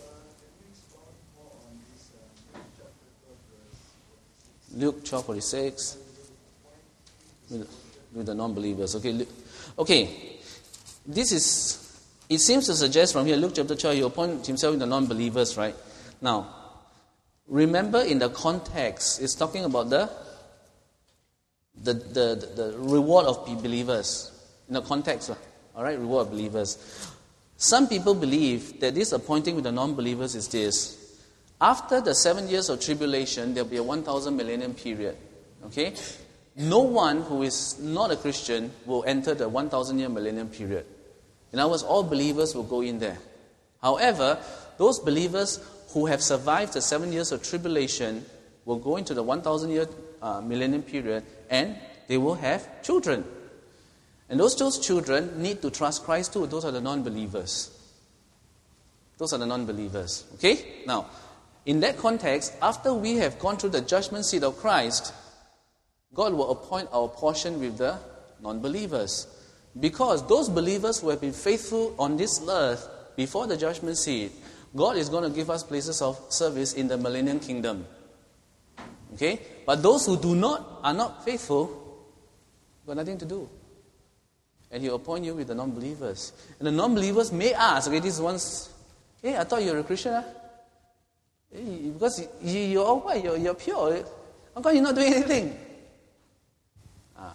Luke twelve forty-six. With, with the non-believers. Okay. Luke, okay. This is, it seems to suggest from here, Luke chapter twelve, he appointed himself with the non-believers, right? Now, remember in the context, it's talking about the the the, the reward of believers. In the context, all right, reward of believers. Some people believe that this appointing with the non-believers is this. After the seven years of tribulation, there will be a one thousand millennium period. Okay? No one who is not a Christian will enter the one thousand year millennium period. In other words, all believers will go in there. However, those believers who have survived the seven years of tribulation will go into the one thousand year uh, millennium period, and they will have children. And those, those children need to trust Christ too. Those are the non-believers. Those are the non-believers. Okay? Now, in that context, after we have gone through the judgment seat of Christ, God will appoint our portion with the non-believers. Because those believers who have been faithful on this earth before the judgment seat, God is going to give us places of service in the millennium kingdom. Okay? But those who do not, are not faithful, got nothing to do. And He will appoint you with the non-believers. And the non-believers may ask, okay, this one's, hey, I thought you were a Christian, huh? Hey, because you, you're all white, you're, you're pure. How come you're not doing anything? Ah,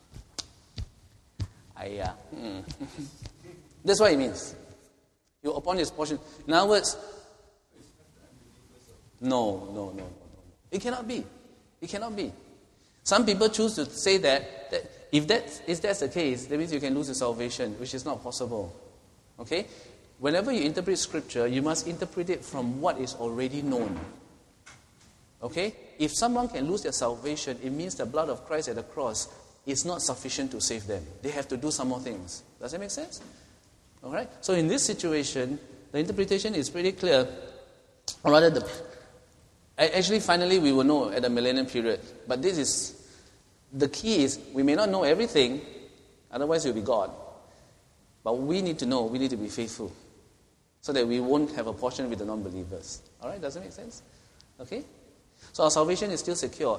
I, uh, mm. That's what it means. You upon His portion. In other words, no, no, no, no, no. It cannot be. It cannot be. Some people choose to say that, that if, that, if that's the case, that means you can lose your salvation, which is not possible. Okay? Whenever you interpret Scripture, you must interpret it from what is already known. Okay? If someone can lose their salvation, it means the blood of Christ at the cross is not sufficient to save them. They have to do some more things. Does that make sense? All right? So in this situation, the interpretation is pretty clear. Or rather, the, actually, finally, we will know at the millennium period. But this is, the key is, we may not know everything, otherwise we'll be God. But we need to know, we need to be faithful, so that we won't have a portion with the non-believers. All right? Does that make sense? Okay? So our salvation is still secure.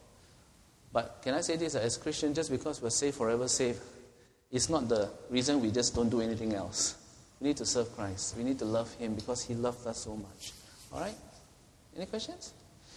But can I say this, as Christians, just because we're saved, forever saved, it's not the reason we just don't do anything else. We need to serve Christ. We need to love Him because He loved us so much. All right? Any questions?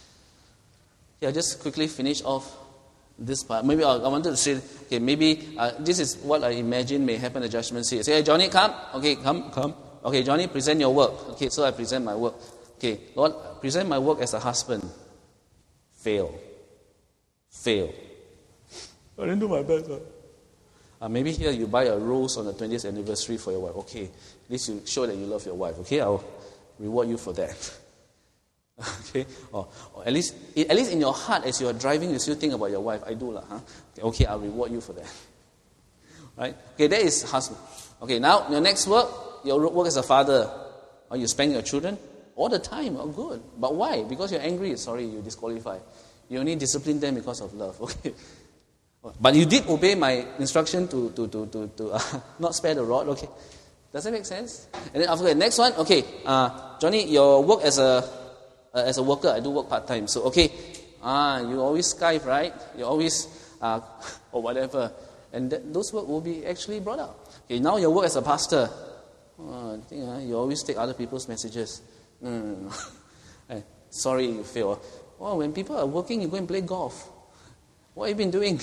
Yeah, just quickly finish off this part. Maybe I'll, I wanted to say, okay, maybe uh, this is what I imagine may happen at judgment seat. Say, hey, Johnny, come. Okay, come, come. Okay, Johnny, present your work. Okay, so I present my work. Okay, Lord, present my work as a husband. Fail. Fail. I didn't do my best. Huh? Uh, maybe here you buy a rose on the twentieth anniversary for your wife. Okay, at least you show that you love your wife. Okay, I'll reward you for that. Okay, or, or at least at least in your heart, as you are driving, you still think about your wife. I do lah, huh? Okay, I'll reward you for that. Right? Okay, that is husband. Okay, now your next work, your work as a father, or you spank your children all the time. Oh, good. But why? Because you're angry. Sorry, you disqualify. You only discipline them because of love. Okay. But you did obey my instruction to to to to, to uh, not spare the rod. Okay. Does that make sense? And then after the next one, okay, uh, Johnny, your work as a uh, as a worker, I do work part time. So okay, ah, you always Skype, right? You always uh, or whatever, and that, those work will be actually brought up. Okay, now your work as a pastor, oh, I think uh, you always take other people's messages. No, no, no, no. Hey, sorry, you fail. Oh, when people are working, you go and play golf. What have you been doing?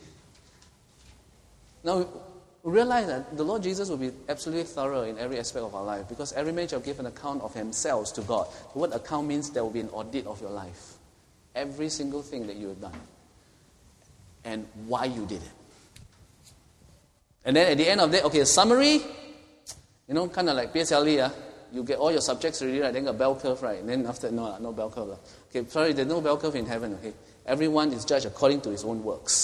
Now, realize that the Lord Jesus will be absolutely thorough in every aspect of our life, because every man shall give an account of himself to God. The word account means there will be an audit of your life. Every single thing that you have done. And why you did it. And then at the end of that, okay, a summary, you know, kind of like P S L E, uh, you get all your subjects ready, right? Then a bell curve, right? And then after, no, no bell curve. Okay, sorry, there's no bell curve in heaven, okay? Everyone is judged according to his own works.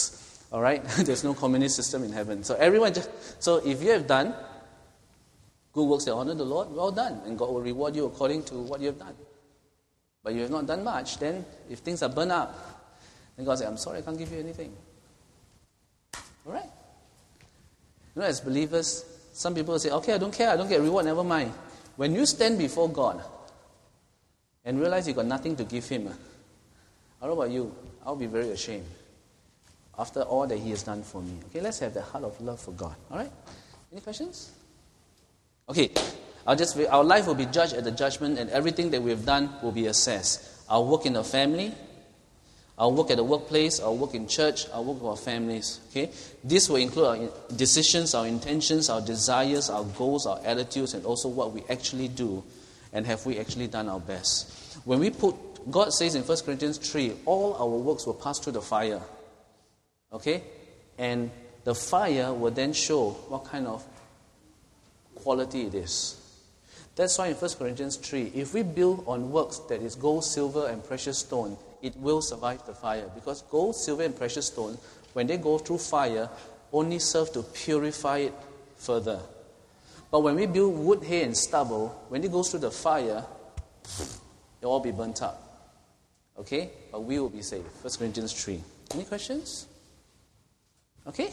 All right? There's no communist system in heaven. So everyone just, so if you have done good works that honor the Lord, well done. And God will reward you according to what you have done. But you have not done much, then if things are burned up, then God says, I'm sorry, I can't give you anything. All right? You know, as believers, some people say, okay, I don't care, I don't get reward, never mind. When you stand before God and realize you got nothing to give Him, I don't know about you, I'll be very ashamed after all that He has done for me. Okay, let's have the heart of love for God. All right? Any questions? Okay, I'll just, our life will be judged at the judgment, and everything that we have done will be assessed. Our work in the family, our work at the workplace, our work in church, our work with our families. Okay, this will include our decisions, our intentions, our desires, our goals, our attitudes, and also what we actually do, and have we actually done our best. When we put, God says in First Corinthians three, all our works will pass through the fire. Okay, and the fire will then show what kind of quality it is. That's why in First Corinthians three, if we build on works that is gold, silver, and precious stone, it will survive the fire. Because gold, silver, and precious stone, when they go through fire, only serve to purify it further. But when we build wood, hay, and stubble, when it goes through the fire, it'll all be burnt up. Okay? But we will be saved. First Corinthians three. Any questions? Okay?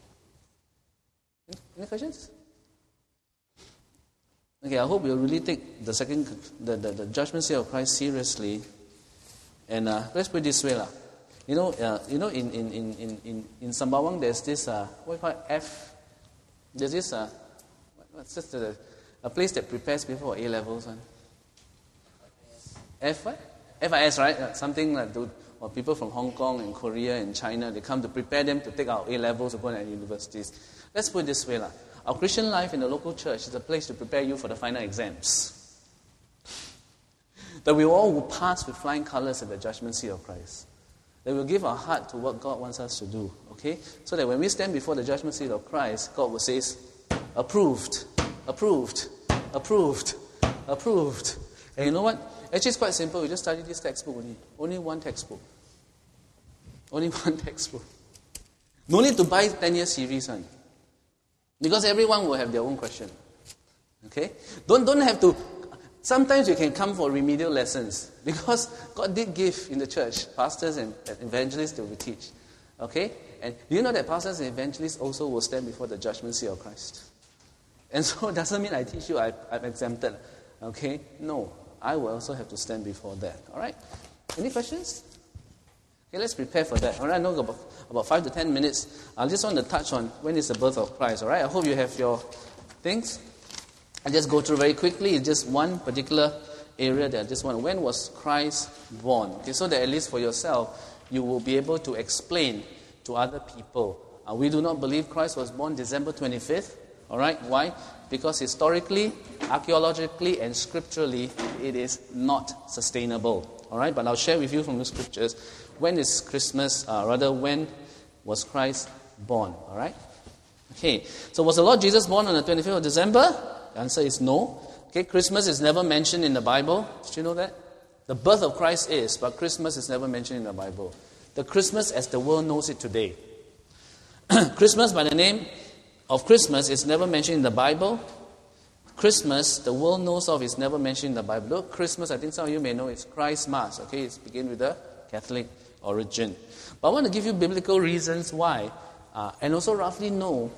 Any questions? Okay, I hope you'll really take the second, the, the, the judgment seat of Christ seriously. And uh, let's put it this way, lah. You know, uh, you know, in in in in in, in Sembawang, there's this uh, what do you call it? F. There's this uh, what's just a, a place that prepares people for A levels, one. F what? F I S, right? Uh, something like the, or people from Hong Kong and Korea and China, they come to prepare them to take out A levels or go to universities. Let's put it this way, lah. Our Christian life in the local church is a place to prepare you for the final exams. That we all will pass with flying colors at the judgment seat of Christ. That we'll give our heart to what God wants us to do. Okay? So that when we stand before the judgment seat of Christ, God will say, approved, approved, approved, approved. And you know what? Actually, it's quite simple. We just study this textbook only. Only one textbook. Only one textbook. No need to buy ten-year series, one. Because everyone will have their own question. Okay? Don't, don't have to... Sometimes you can come for remedial lessons. Because God did give in the church pastors and evangelists that will teach. Okay? And do you know that pastors and evangelists also will stand before the judgment seat of Christ? And so it doesn't mean I teach you, I, I'm exempted. Okay? No. I will also have to stand before that. Alright? Any questions? Okay, let's prepare for that. Alright, I know about, about five to ten minutes. I just want to touch on when is the birth of Christ. Alright, I hope you have your things. I'll just go through very quickly. It's just one particular area that I just want. When was Christ born? Okay, so that at least for yourself, you will be able to explain to other people. Uh, we do not believe Christ was born December twenty-fifth. Alright, why? Because historically, archaeologically, and scripturally, it is not sustainable. Alright, but I'll share with you from the scriptures. When is Christmas, uh, rather, when was Christ born? Alright? Okay, so was the Lord Jesus born on the twenty-fifth of December? The answer is no. Okay, Christmas is never mentioned in the Bible. Did you know that? The birth of Christ is, but Christmas is never mentioned in the Bible. The Christmas as the world knows it today. Christmas by the name of Christmas is never mentioned in the Bible. Christmas, the world knows of, is never mentioned in the Bible. Look, Christmas, I think some of you may know, it's Christmas. Okay, it's begin with the Catholic origin. But I want to give you biblical reasons why, uh, and also roughly know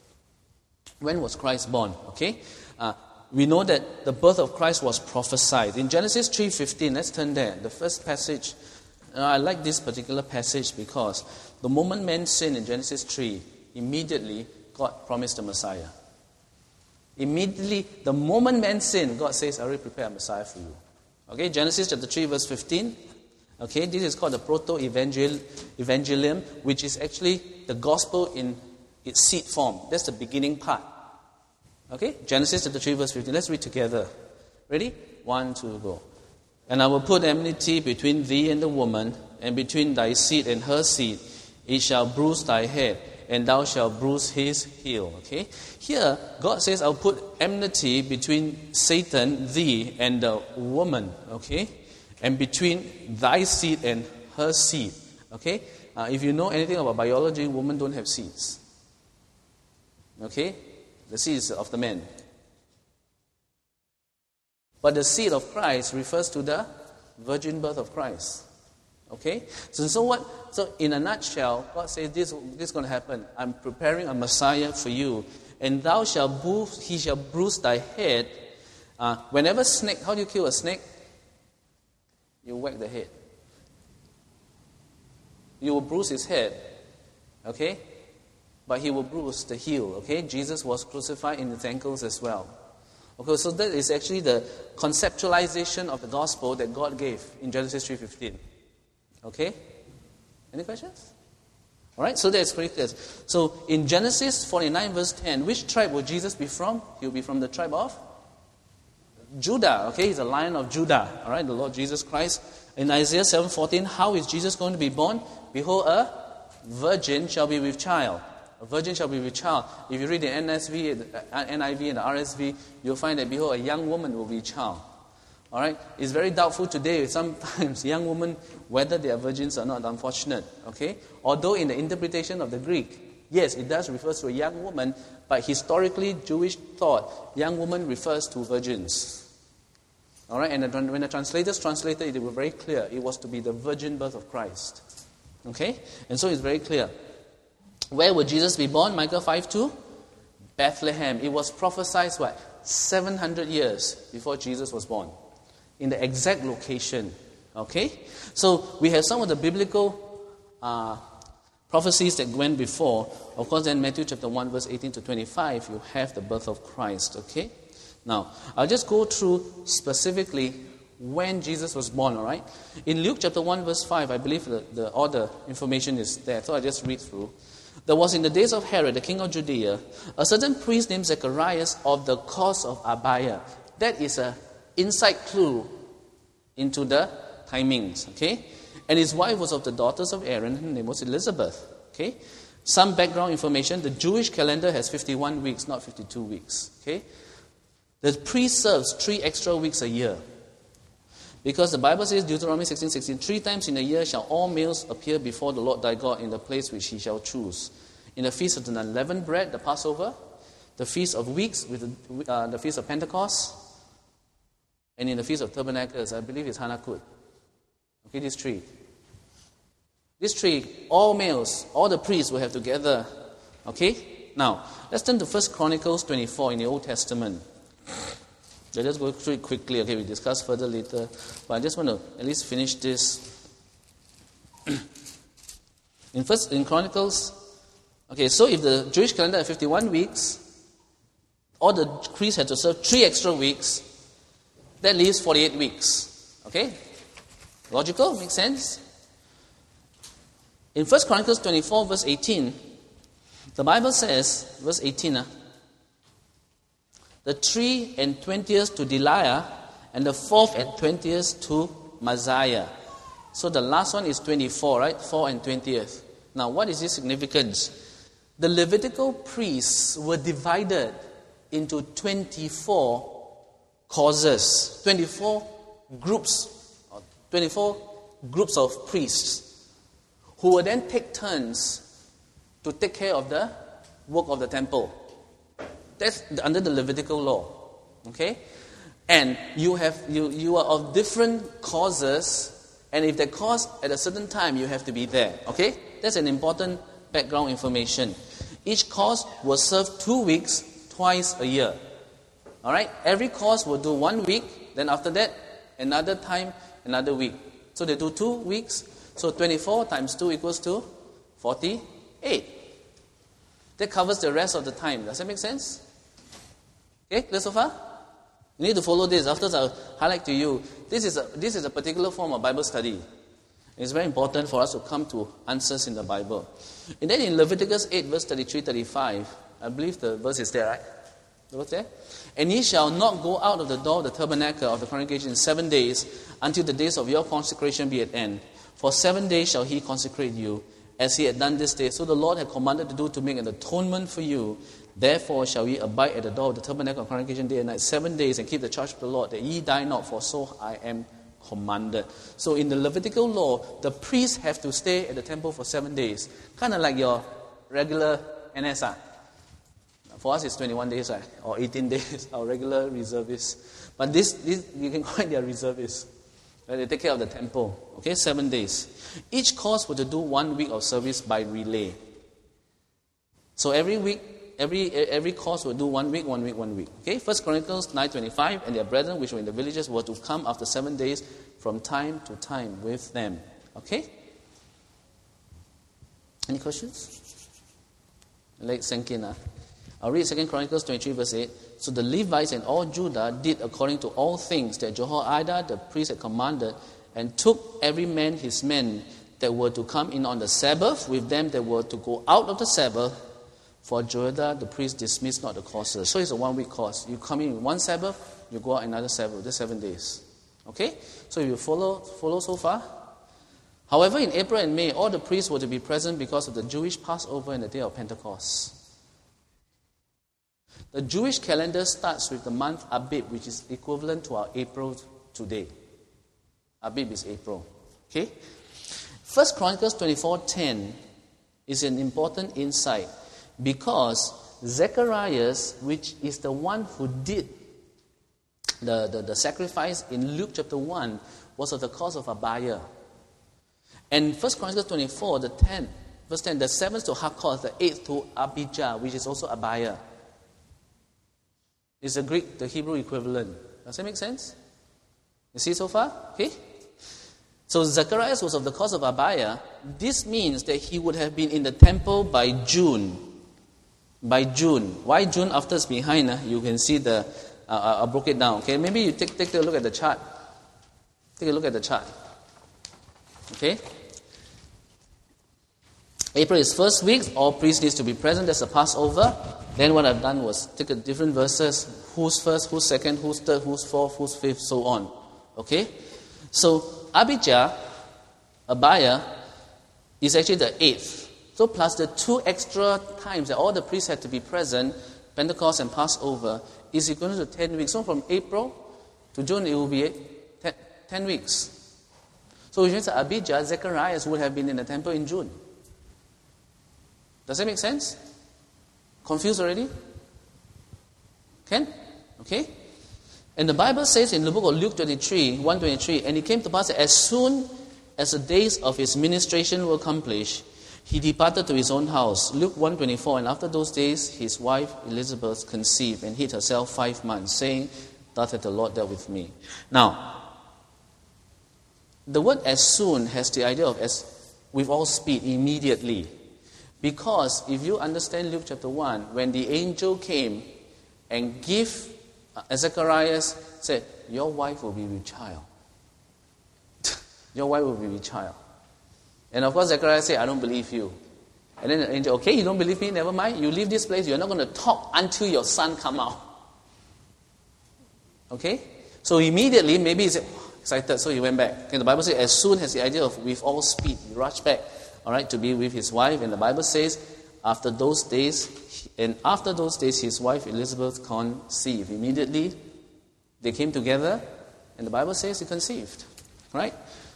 when was Christ born. Okay, uh, we know that the birth of Christ was prophesied in Genesis three fifteen. Let's turn there. The first passage. Uh, I like this particular passage because the moment man sinned in Genesis three, immediately God promised the Messiah. Immediately, the moment man sinned, God says, I already prepared a Messiah for you. Okay, Genesis chapter three, verse fifteen. Okay, this is called the proto-evangelium, which is actually the gospel in its seed form. That's the beginning part. Okay, Genesis chapter three, verse fifteen. Let's read together. Ready? One, two, go. And I will put enmity between thee and the woman, and between thy seed and her seed. It shall bruise thy head, and thou shalt bruise his heel. Okay? Here, God says, I'll put enmity between Satan, thee, and the woman. Okay? And between thy seed and her seed. Okay? Uh, if you know anything about biology, women don't have seeds. Okay? The seeds of the men. But the seed of Christ refers to the virgin birth of Christ. Okay? So, so what? So in a nutshell, God says this, this is going to happen. I'm preparing a Messiah for you. And thou shalt bruise, he shall bruise thy head. Uh, whenever snake, how do you kill a snake? You whack the head. You will bruise his head. Okay? But he will bruise the heel. Okay? Jesus was crucified in his ankles as well. Okay, so that is actually the conceptualization of the gospel that God gave in Genesis three fifteen. Okay? Any questions? Alright, so that's pretty clear. So in Genesis forty-nine verse ten, which tribe will Jesus be from? He will be from the tribe of Judah. Okay, he's a Lion of Judah. Alright, the Lord Jesus Christ. In Isaiah seven fourteen, how is Jesus going to be born? Behold, a virgin shall be with child. A virgin shall be with child. If you read the N S V, the N I V, and the R S V, you'll find that, behold, a young woman will be child. All right? It's very doubtful today, sometimes, young women, whether they are virgins or not, unfortunate. Okay? Although in the interpretation of the Greek, yes, it does refer to a young woman, but historically, Jewish thought, young woman refers to virgins. All right? And when the translators translated it, they were very clear. It was to be the virgin birth of Christ. Okay? And so it's very clear. Where would Jesus be born? Micah five two? Bethlehem. It was prophesied, what? seven hundred years before Jesus was born. In the exact location. Okay? So we have some of the biblical uh, prophecies that went before. Of course, then Matthew chapter one, verse eighteen to twenty-five, you have the birth of Christ. Okay? Now, I'll just go through specifically when Jesus was born, all right? In Luke chapter one, verse five, I believe the, the order information is there. So I'll just read through. There was in the days of Herod, the king of Judea, a certain priest named Zacharias of the course of Abiah. That is an inside clue into the timings, okay? And his wife was of the daughters of Aaron, her name was Elizabeth, okay? Some background information, the Jewish calendar has fifty-one weeks, not fifty-two weeks, okay? The priest serves three extra weeks a year. Because the Bible says, Deuteronomy sixteen sixteen, three times in a year shall all males appear before the Lord thy God in the place which he shall choose. In the feast of the unleavened bread, the Passover, the feast of weeks, with the, uh, the feast of Pentecost, and in the feast of tabernacles, I believe it's Hanakut. Okay, these three. These three, all males, all the priests will have to gather. Okay? Now, let's turn to First Chronicles twenty-four in the Old Testament. I'll just go through it quickly. Okay, we'll discuss further later. But I just want to at least finish this. in First in Chronicles, okay, so if the Jewish calendar had fifty-one weeks, all the priests had to serve three extra weeks. That leaves forty-eight weeks. Okay? Logical? Makes sense? In First Chronicles twenty-four, verse eighteen, the Bible says, verse eighteen, uh, the three and twentieth to Deliah, and the fourth and twentieth to Messiah. So the last one is twenty-four, right? Four and twentieth. Now, what is its significance? The Levitical priests were divided into twenty-four causes, twenty-four groups, twenty-four groups of priests who would then take turns to take care of the work of the temple. That's under the Levitical law. Okay? And you have you, you are of different causes, and if they cause at a certain time, you have to be there. Okay? That's an important background information. Each cause will serve two weeks, twice a year. Alright? Every cause will do one week, then after that, another time, another week. So they do two weeks. So twenty-four times two equals to forty-eight. That covers the rest of the time. Does that make sense? Okay, clear so far? You need to follow this. After I'll highlight to you, this is a, this is a particular form of Bible study. It's very important for us to come to answers in the Bible. And then in Leviticus eight, verse thirty-three thirty-five, I believe the verse is there, right? The verse there? And ye shall not go out of the door of the tabernacle of the congregation in seven days until the days of your consecration be at end. For seven days shall he consecrate you, as he had done this day. So the Lord had commanded to do to make an atonement for you. Therefore shall ye abide at the door of the tabernacle of congregation day and night seven days, and keep the charge of the Lord, that ye die not, for so I am commanded. So in the Levitical law, the priests have to stay at the temple for seven days. Kind of like your regular N S R. For us, it's twenty-one days, right? Or eighteen days, our regular reservists. But this, this you can call it their reservists. Right? They take care of the temple. Okay, seven days. Each course were to do one week of service by relay. So every week, every every course will do one week, one week, one week. Okay, First Chronicles nine twenty-five, and their brethren which were in the villages were to come after seven days from time to time with them. Okay? Any questions? Let it sink in. Huh? I'll read Second Chronicles twenty-three, verse eight. So the Levites and all Judah did according to all things that Jehoiada the priest had commanded, and took every man his men that were to come in on the Sabbath with them that were to go out of the Sabbath. For Jehoiada the priest dismissed not the courses. So it's a one-week course. You come in one Sabbath, you go out another Sabbath. That's seven days. Okay? So you follow follow so far? However, in April and May, all the priests were to be present because of the Jewish Passover and the day of Pentecost. The Jewish calendar starts with the month Abib, which is equivalent to our April today. Abib is April. Okay? First Chronicles twenty-four ten is an important insight because Zacharias, which is the one who did the, the, the sacrifice in Luke chapter one, was of the cause of Abiah. And First Chronicles twenty-four, the tenth, verse ten, the seventh to Hakkoz, the eighth to Abijah, which is also Abiah. It's the Greek, the Hebrew equivalent. Does that make sense? You see so far? Okay. So Zacharias was of the cause of Abiah. This means that he would have been in the temple by June. By June. Why June? After it's behind, uh, you can see the, uh, I broke it down. Okay, maybe you take, take a look at the chart. Take a look at the chart. Okay. April is first week. All priests need to be present. There's a Passover. Then what I've done was take a different verses. Who's first, who's second, who's third, who's fourth, who's fifth, so on. Okay? So Abijah, Abiah, is actually the eighth. So plus the two extra times that all the priests had to be present, Pentecost and Passover, is equivalent to ten weeks. So from April to June, it will be ten, ten weeks. So which means that Abijah, Zacharias would have been in the temple in June. Does that make sense? Confused already? Can? Okay? And the Bible says in the book of Luke twenty-three, one twenty-three, and it came to pass that as soon as the days of his ministration were accomplished, he departed to his own house. Luke one twenty-four, and after those days his wife Elizabeth conceived and hid herself five months, saying, thus hath the Lord dealt with me. Now, the word as soon has the idea of as with all speed, immediately. Because if you understand Luke chapter one, when the angel came and gave uh, Zacharias, said, your wife will be with child. Your wife will be with child. And of course Zacharias said, I don't believe you. And then the angel, okay, you don't believe me, never mind. You leave this place, you're not going to talk until your son come out. Okay? So immediately, maybe he's excited, so he went back. And the Bible says, as soon as the idea of with all speed, he rushed back. All right, to be with his wife, and the Bible says, after those days, and after those days, his wife Elizabeth conceived. Immediately, they came together, and the Bible says he conceived. Right?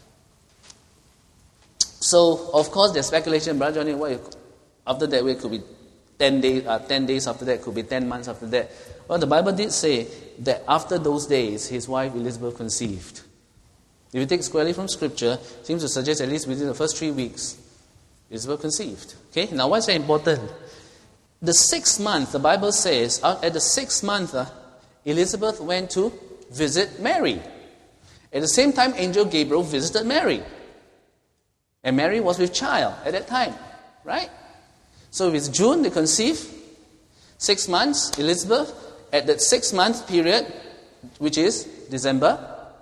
So, of course, there's speculation, Brother Johnny. What after that, it could be ten days. Uh, ten days after that, could be ten months after that. Well, the Bible did say that after those days, his wife Elizabeth conceived. If you take squarely from Scripture, it seems to suggest at least within the first three weeks. Elizabeth conceived. Okay, now what's very important? The sixth month, the Bible says, at the sixth month, uh, Elizabeth went to visit Mary. At the same time, Angel Gabriel visited Mary. And Mary was with child at that time. Right? So if it's June, they conceive. Six months, Elizabeth. At that six month period, which is December,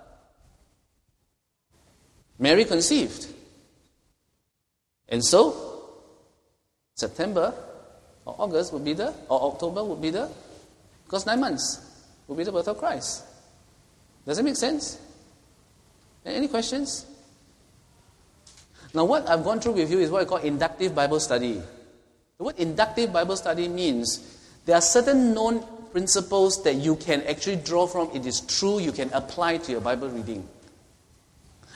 Mary conceived. And so, September or August would be the, or October would be the, because nine months would be the birth of Christ. Does it make sense? Any questions? Now, what I've gone through with you is what I call inductive Bible study. The word inductive Bible study means there are certain known principles that you can actually draw from. It is true, you can apply to your Bible reading.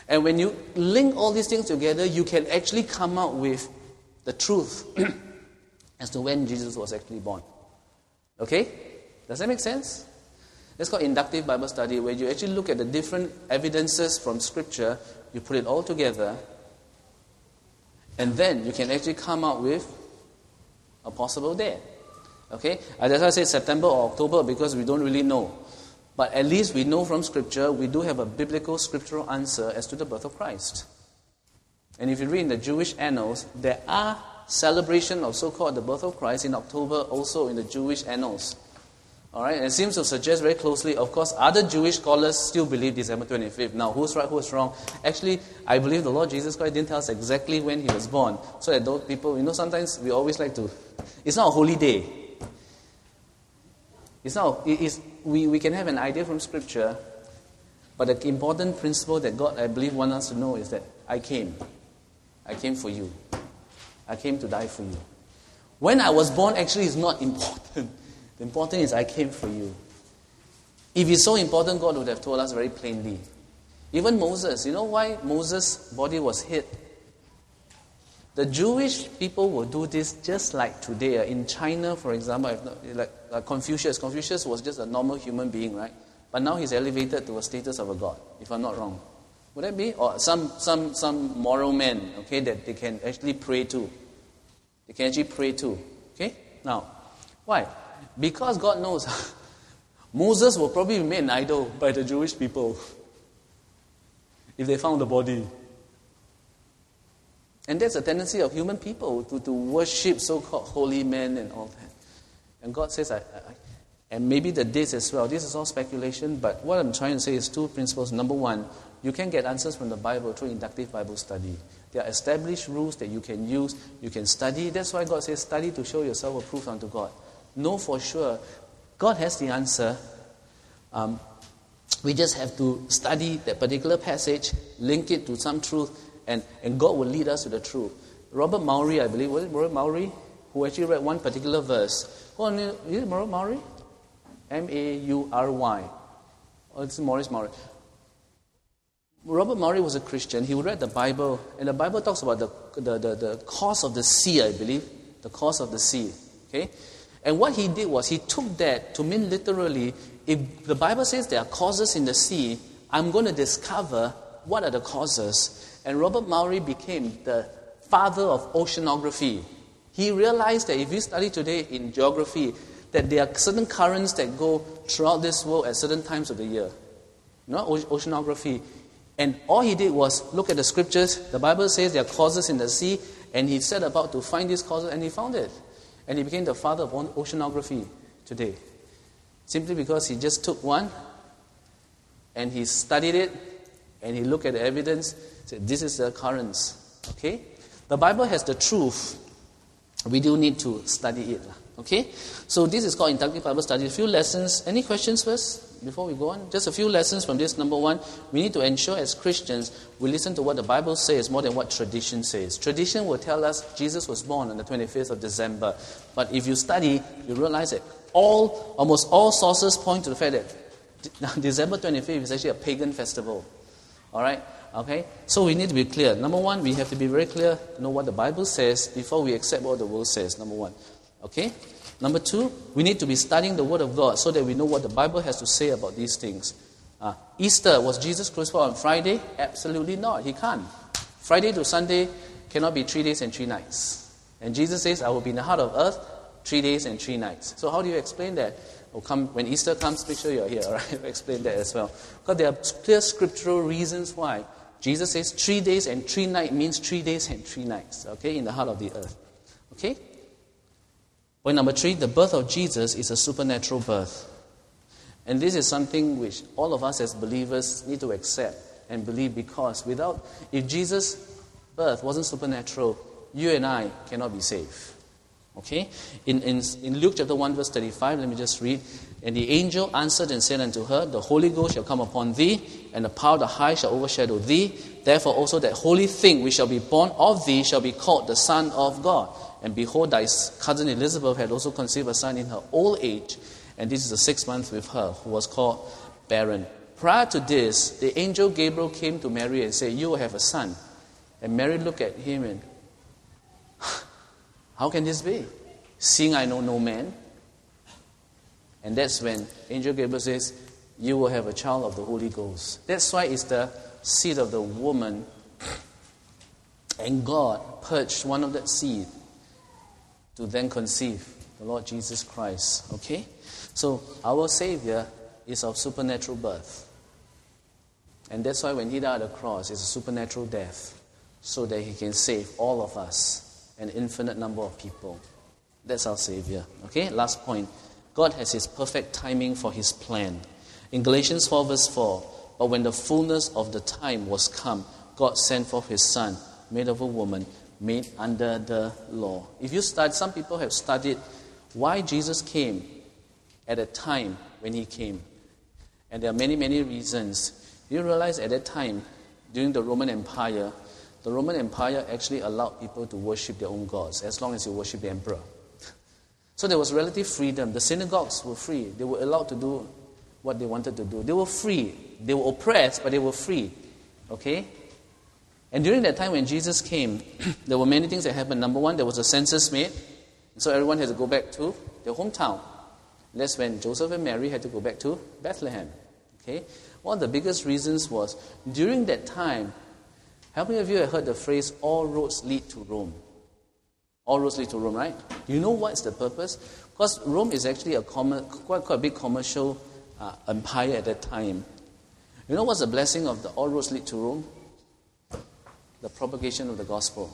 And when you link all these things together, you can actually come out with the truth as to when Jesus was actually born. Okay? Does that make sense? That's called inductive Bible study, where you actually look at the different evidences from Scripture, you put it all together, and then you can actually come out with a possible date. Okay? As I said, September or October, because we don't really know. But at least we know from Scripture, we do have a biblical scriptural answer as to the birth of Christ. And if you read in the Jewish annals, there are celebration of so-called the birth of Christ in October also in the Jewish annals. All right, and it seems to suggest very closely, of course, other Jewish scholars still believe December twenty-fifth. Now, who's right, who's wrong? Actually, I believe the Lord Jesus Christ didn't tell us exactly when he was born. So that those people, you know, sometimes we always like to, it's not a holy day. It's not, it is, we, we can have an idea from Scripture, but the important principle that God, I believe, wants us to know is that I came. I came for you. I came to die for you. When I was born actually is not important. The important is I came for you. If it's so important, God would have told us very plainly. Even Moses, you know why Moses' body was hid? The Jewish people will do this just like today. In China, for example, like, like Confucius. Confucius was just a normal human being, right? But now he's elevated to a status of a god, if I'm not wrong. Would that be? Or some some some moral men, okay, that they can actually pray to. They can actually pray to. Okay? Now, why? Because God knows Moses will probably be made an idol by the Jewish people if they found the body. And that's a tendency of human people to, to worship so-called holy men and all that. And God says, I, I, and maybe the dates as well. This is all speculation, but what I'm trying to say is two principles. Number one, you can get answers from the Bible through inductive Bible study. There are established rules that you can use, you can study. That's why God says, study to show yourself approved unto God. Know for sure, God has the answer. Um, we just have to study that particular passage, link it to some truth, and, and God will lead us to the truth. Robert Maury, I believe, was it Robert Maury, who actually read one particular verse. Oh, is it Robert Maury? M A U R Y. Oh, it's Maurice Maury. Robert Maury was a Christian. He read the Bible, and the Bible talks about the, the, the, the cause of the sea, I believe. The cause of the sea. Okay? And what he did was, he took that to mean literally, if the Bible says there are causes in the sea, I'm going to discover what are the causes. And Robert Maury became the father of oceanography. He realized that if you study today in geography, that there are certain currents that go throughout this world at certain times of the year. You know, oceanography. And all he did was look at the scriptures. The Bible says there are causes in the sea, and he set about to find these causes, and he found it. And he became the father of oceanography today. Simply because he just took one, and he studied it, and he looked at the evidence, said, this is the occurrence. Okay? The Bible has the truth. We do need to study it. Okay? So this is called inductive Bible study. A few lessons. Any questions first before we go on? Just a few lessons from this. Number one, we need to ensure as Christians we listen to what the Bible says more than what tradition says. Tradition will tell us Jesus was born on the twenty-fifth of December. But if you study, you realize that all, almost all sources point to the fact that December twenty-fifth is actually a pagan festival. All right? Okay? So we need to be clear. Number one, we have to be very clear to know what the Bible says before we accept what the world says. Number one. Okay? Number two, we need to be studying the Word of God so that we know what the Bible has to say about these things. Uh, Easter, was Jesus crucified on Friday? Absolutely not. He can't. Friday to Sunday cannot be three days and three nights. And Jesus says, I will be in the heart of earth three days and three nights. So how do you explain that? Oh, come, when Easter comes, make sure you're here. All right? Explain that as well. Because there are clear scriptural reasons why. Jesus says three days and three nights means three days and three nights. Okay? In the heart of the earth. Okay? Point number three, the birth of Jesus is a supernatural birth. And this is something which all of us as believers need to accept and believe, because without, if Jesus' birth wasn't supernatural, you and I cannot be saved. Okay? In, in, in Luke chapter one verse thirty-five, let me just read. And the angel answered and said unto her, the Holy Ghost shall come upon thee, and the power of the high shall overshadow thee. Therefore also that holy thing which shall be born of thee shall be called the Son of God. And behold, thy cousin Elizabeth had also conceived a son in her old age, and this is the sixth month with her, who was called barren. prior to this, the angel Gabriel came to Mary and said, you will have a son. And Mary looked at him and, how can this be? Seeing I know no man. And that's when angel Gabriel says, you will have a child of the Holy Ghost. That's why it's the seed of the woman. And God purged one of that seed to then conceive the Lord Jesus Christ. Okay? So our Savior is of supernatural birth. And that's why when he died on the cross, it's a supernatural death, so that he can save all of us, an infinite number of people. That's our Savior. Okay? Last point. God has his perfect timing for his plan. In Galatians four verse four, but when the fullness of the time was come, God sent forth his Son, made of a woman, made under the law. If you study, some people have studied why Jesus came at a time when he came. And there are many, many reasons. You realize at that time, during the Roman Empire, the Roman Empire actually allowed people to worship their own gods, as long as you worship the emperor. So there was relative freedom. The synagogues were free. They were allowed to do what they wanted to do. They were free. They were oppressed, but they were free. Okay? And during that time when Jesus came, there were many things that happened. Number one, there was a census made. So everyone had to go back to their hometown. That's when Joseph and Mary had to go back to Bethlehem. Okay? One of the biggest reasons was, during that time, how many of you have heard the phrase, all roads lead to Rome? All roads lead to Rome, right? You know what's the purpose? Because Rome is actually a common, quite, quite a big commercial uh, empire at that time. You know what's the blessing of the all roads lead to Rome? The propagation of the gospel.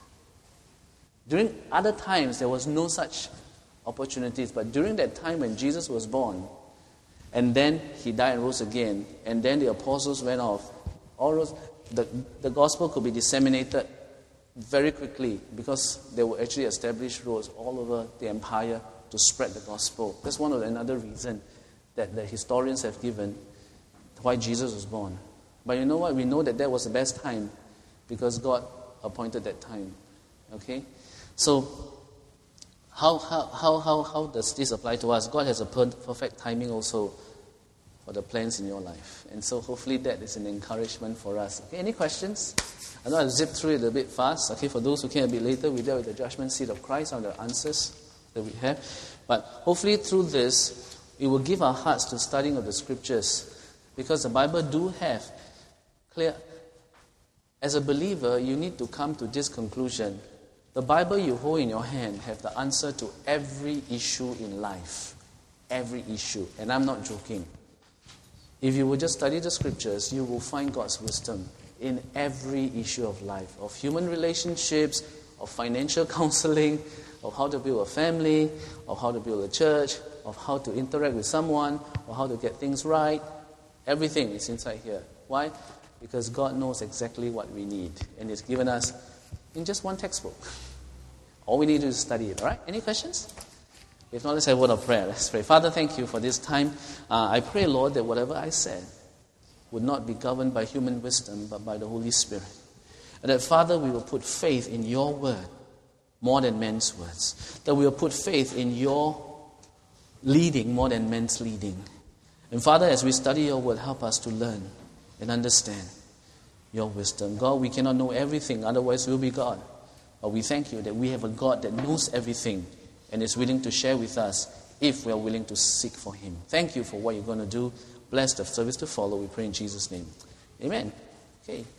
During other times, there was no such opportunities. But during that time when Jesus was born, and then he died and rose again, and then the apostles went off, all roads, the, the gospel could be disseminated very quickly because there were actually established roads all over the empire to spread the gospel. That's one of the, another reason that the historians have given why Jesus was born. But you know what? We know that that was the best time because God appointed that time. Okay? So, how how how how, how does this apply to us? God has a per- perfect timing also for the plans in your life. And so hopefully that is an encouragement for us. Okay, any questions? I know I've zipped through it a bit fast. Okay, for those who came a bit later, we dealt with the judgment seat of Christ on the answers that we have. But hopefully through this, it will give our hearts to studying of the scriptures. Because the Bible do have clear... As a believer, you need to come to this conclusion. The Bible you hold in your hand have the answer to every issue in life. Every issue. And I'm not joking. If you will just study the scriptures, you will find God's wisdom in every issue of life, of human relationships, of financial counseling, of how to build a family, of how to build a church, of how to interact with someone, or how to get things right. Everything is inside here. Why? Because God knows exactly what we need, and He's given us in just one textbook. All we need to do is study it. All right? Any questions? If not, let's have a word of prayer. Let's pray. Father, thank you for this time. Uh, I pray, Lord, that whatever I said would not be governed by human wisdom, but by the Holy Spirit. And that, Father, we will put faith in your word more than men's words. That we will put faith in your leading more than men's leading. And, Father, as we study your word, help us to learn and understand your wisdom. God, we cannot know everything, otherwise we'll be God. But we thank you that we have a God that knows everything and is willing to share with us if we are willing to seek for Him. Thank you for what you're going to do. Bless the service to follow. We pray in Jesus' name. Amen. Okay.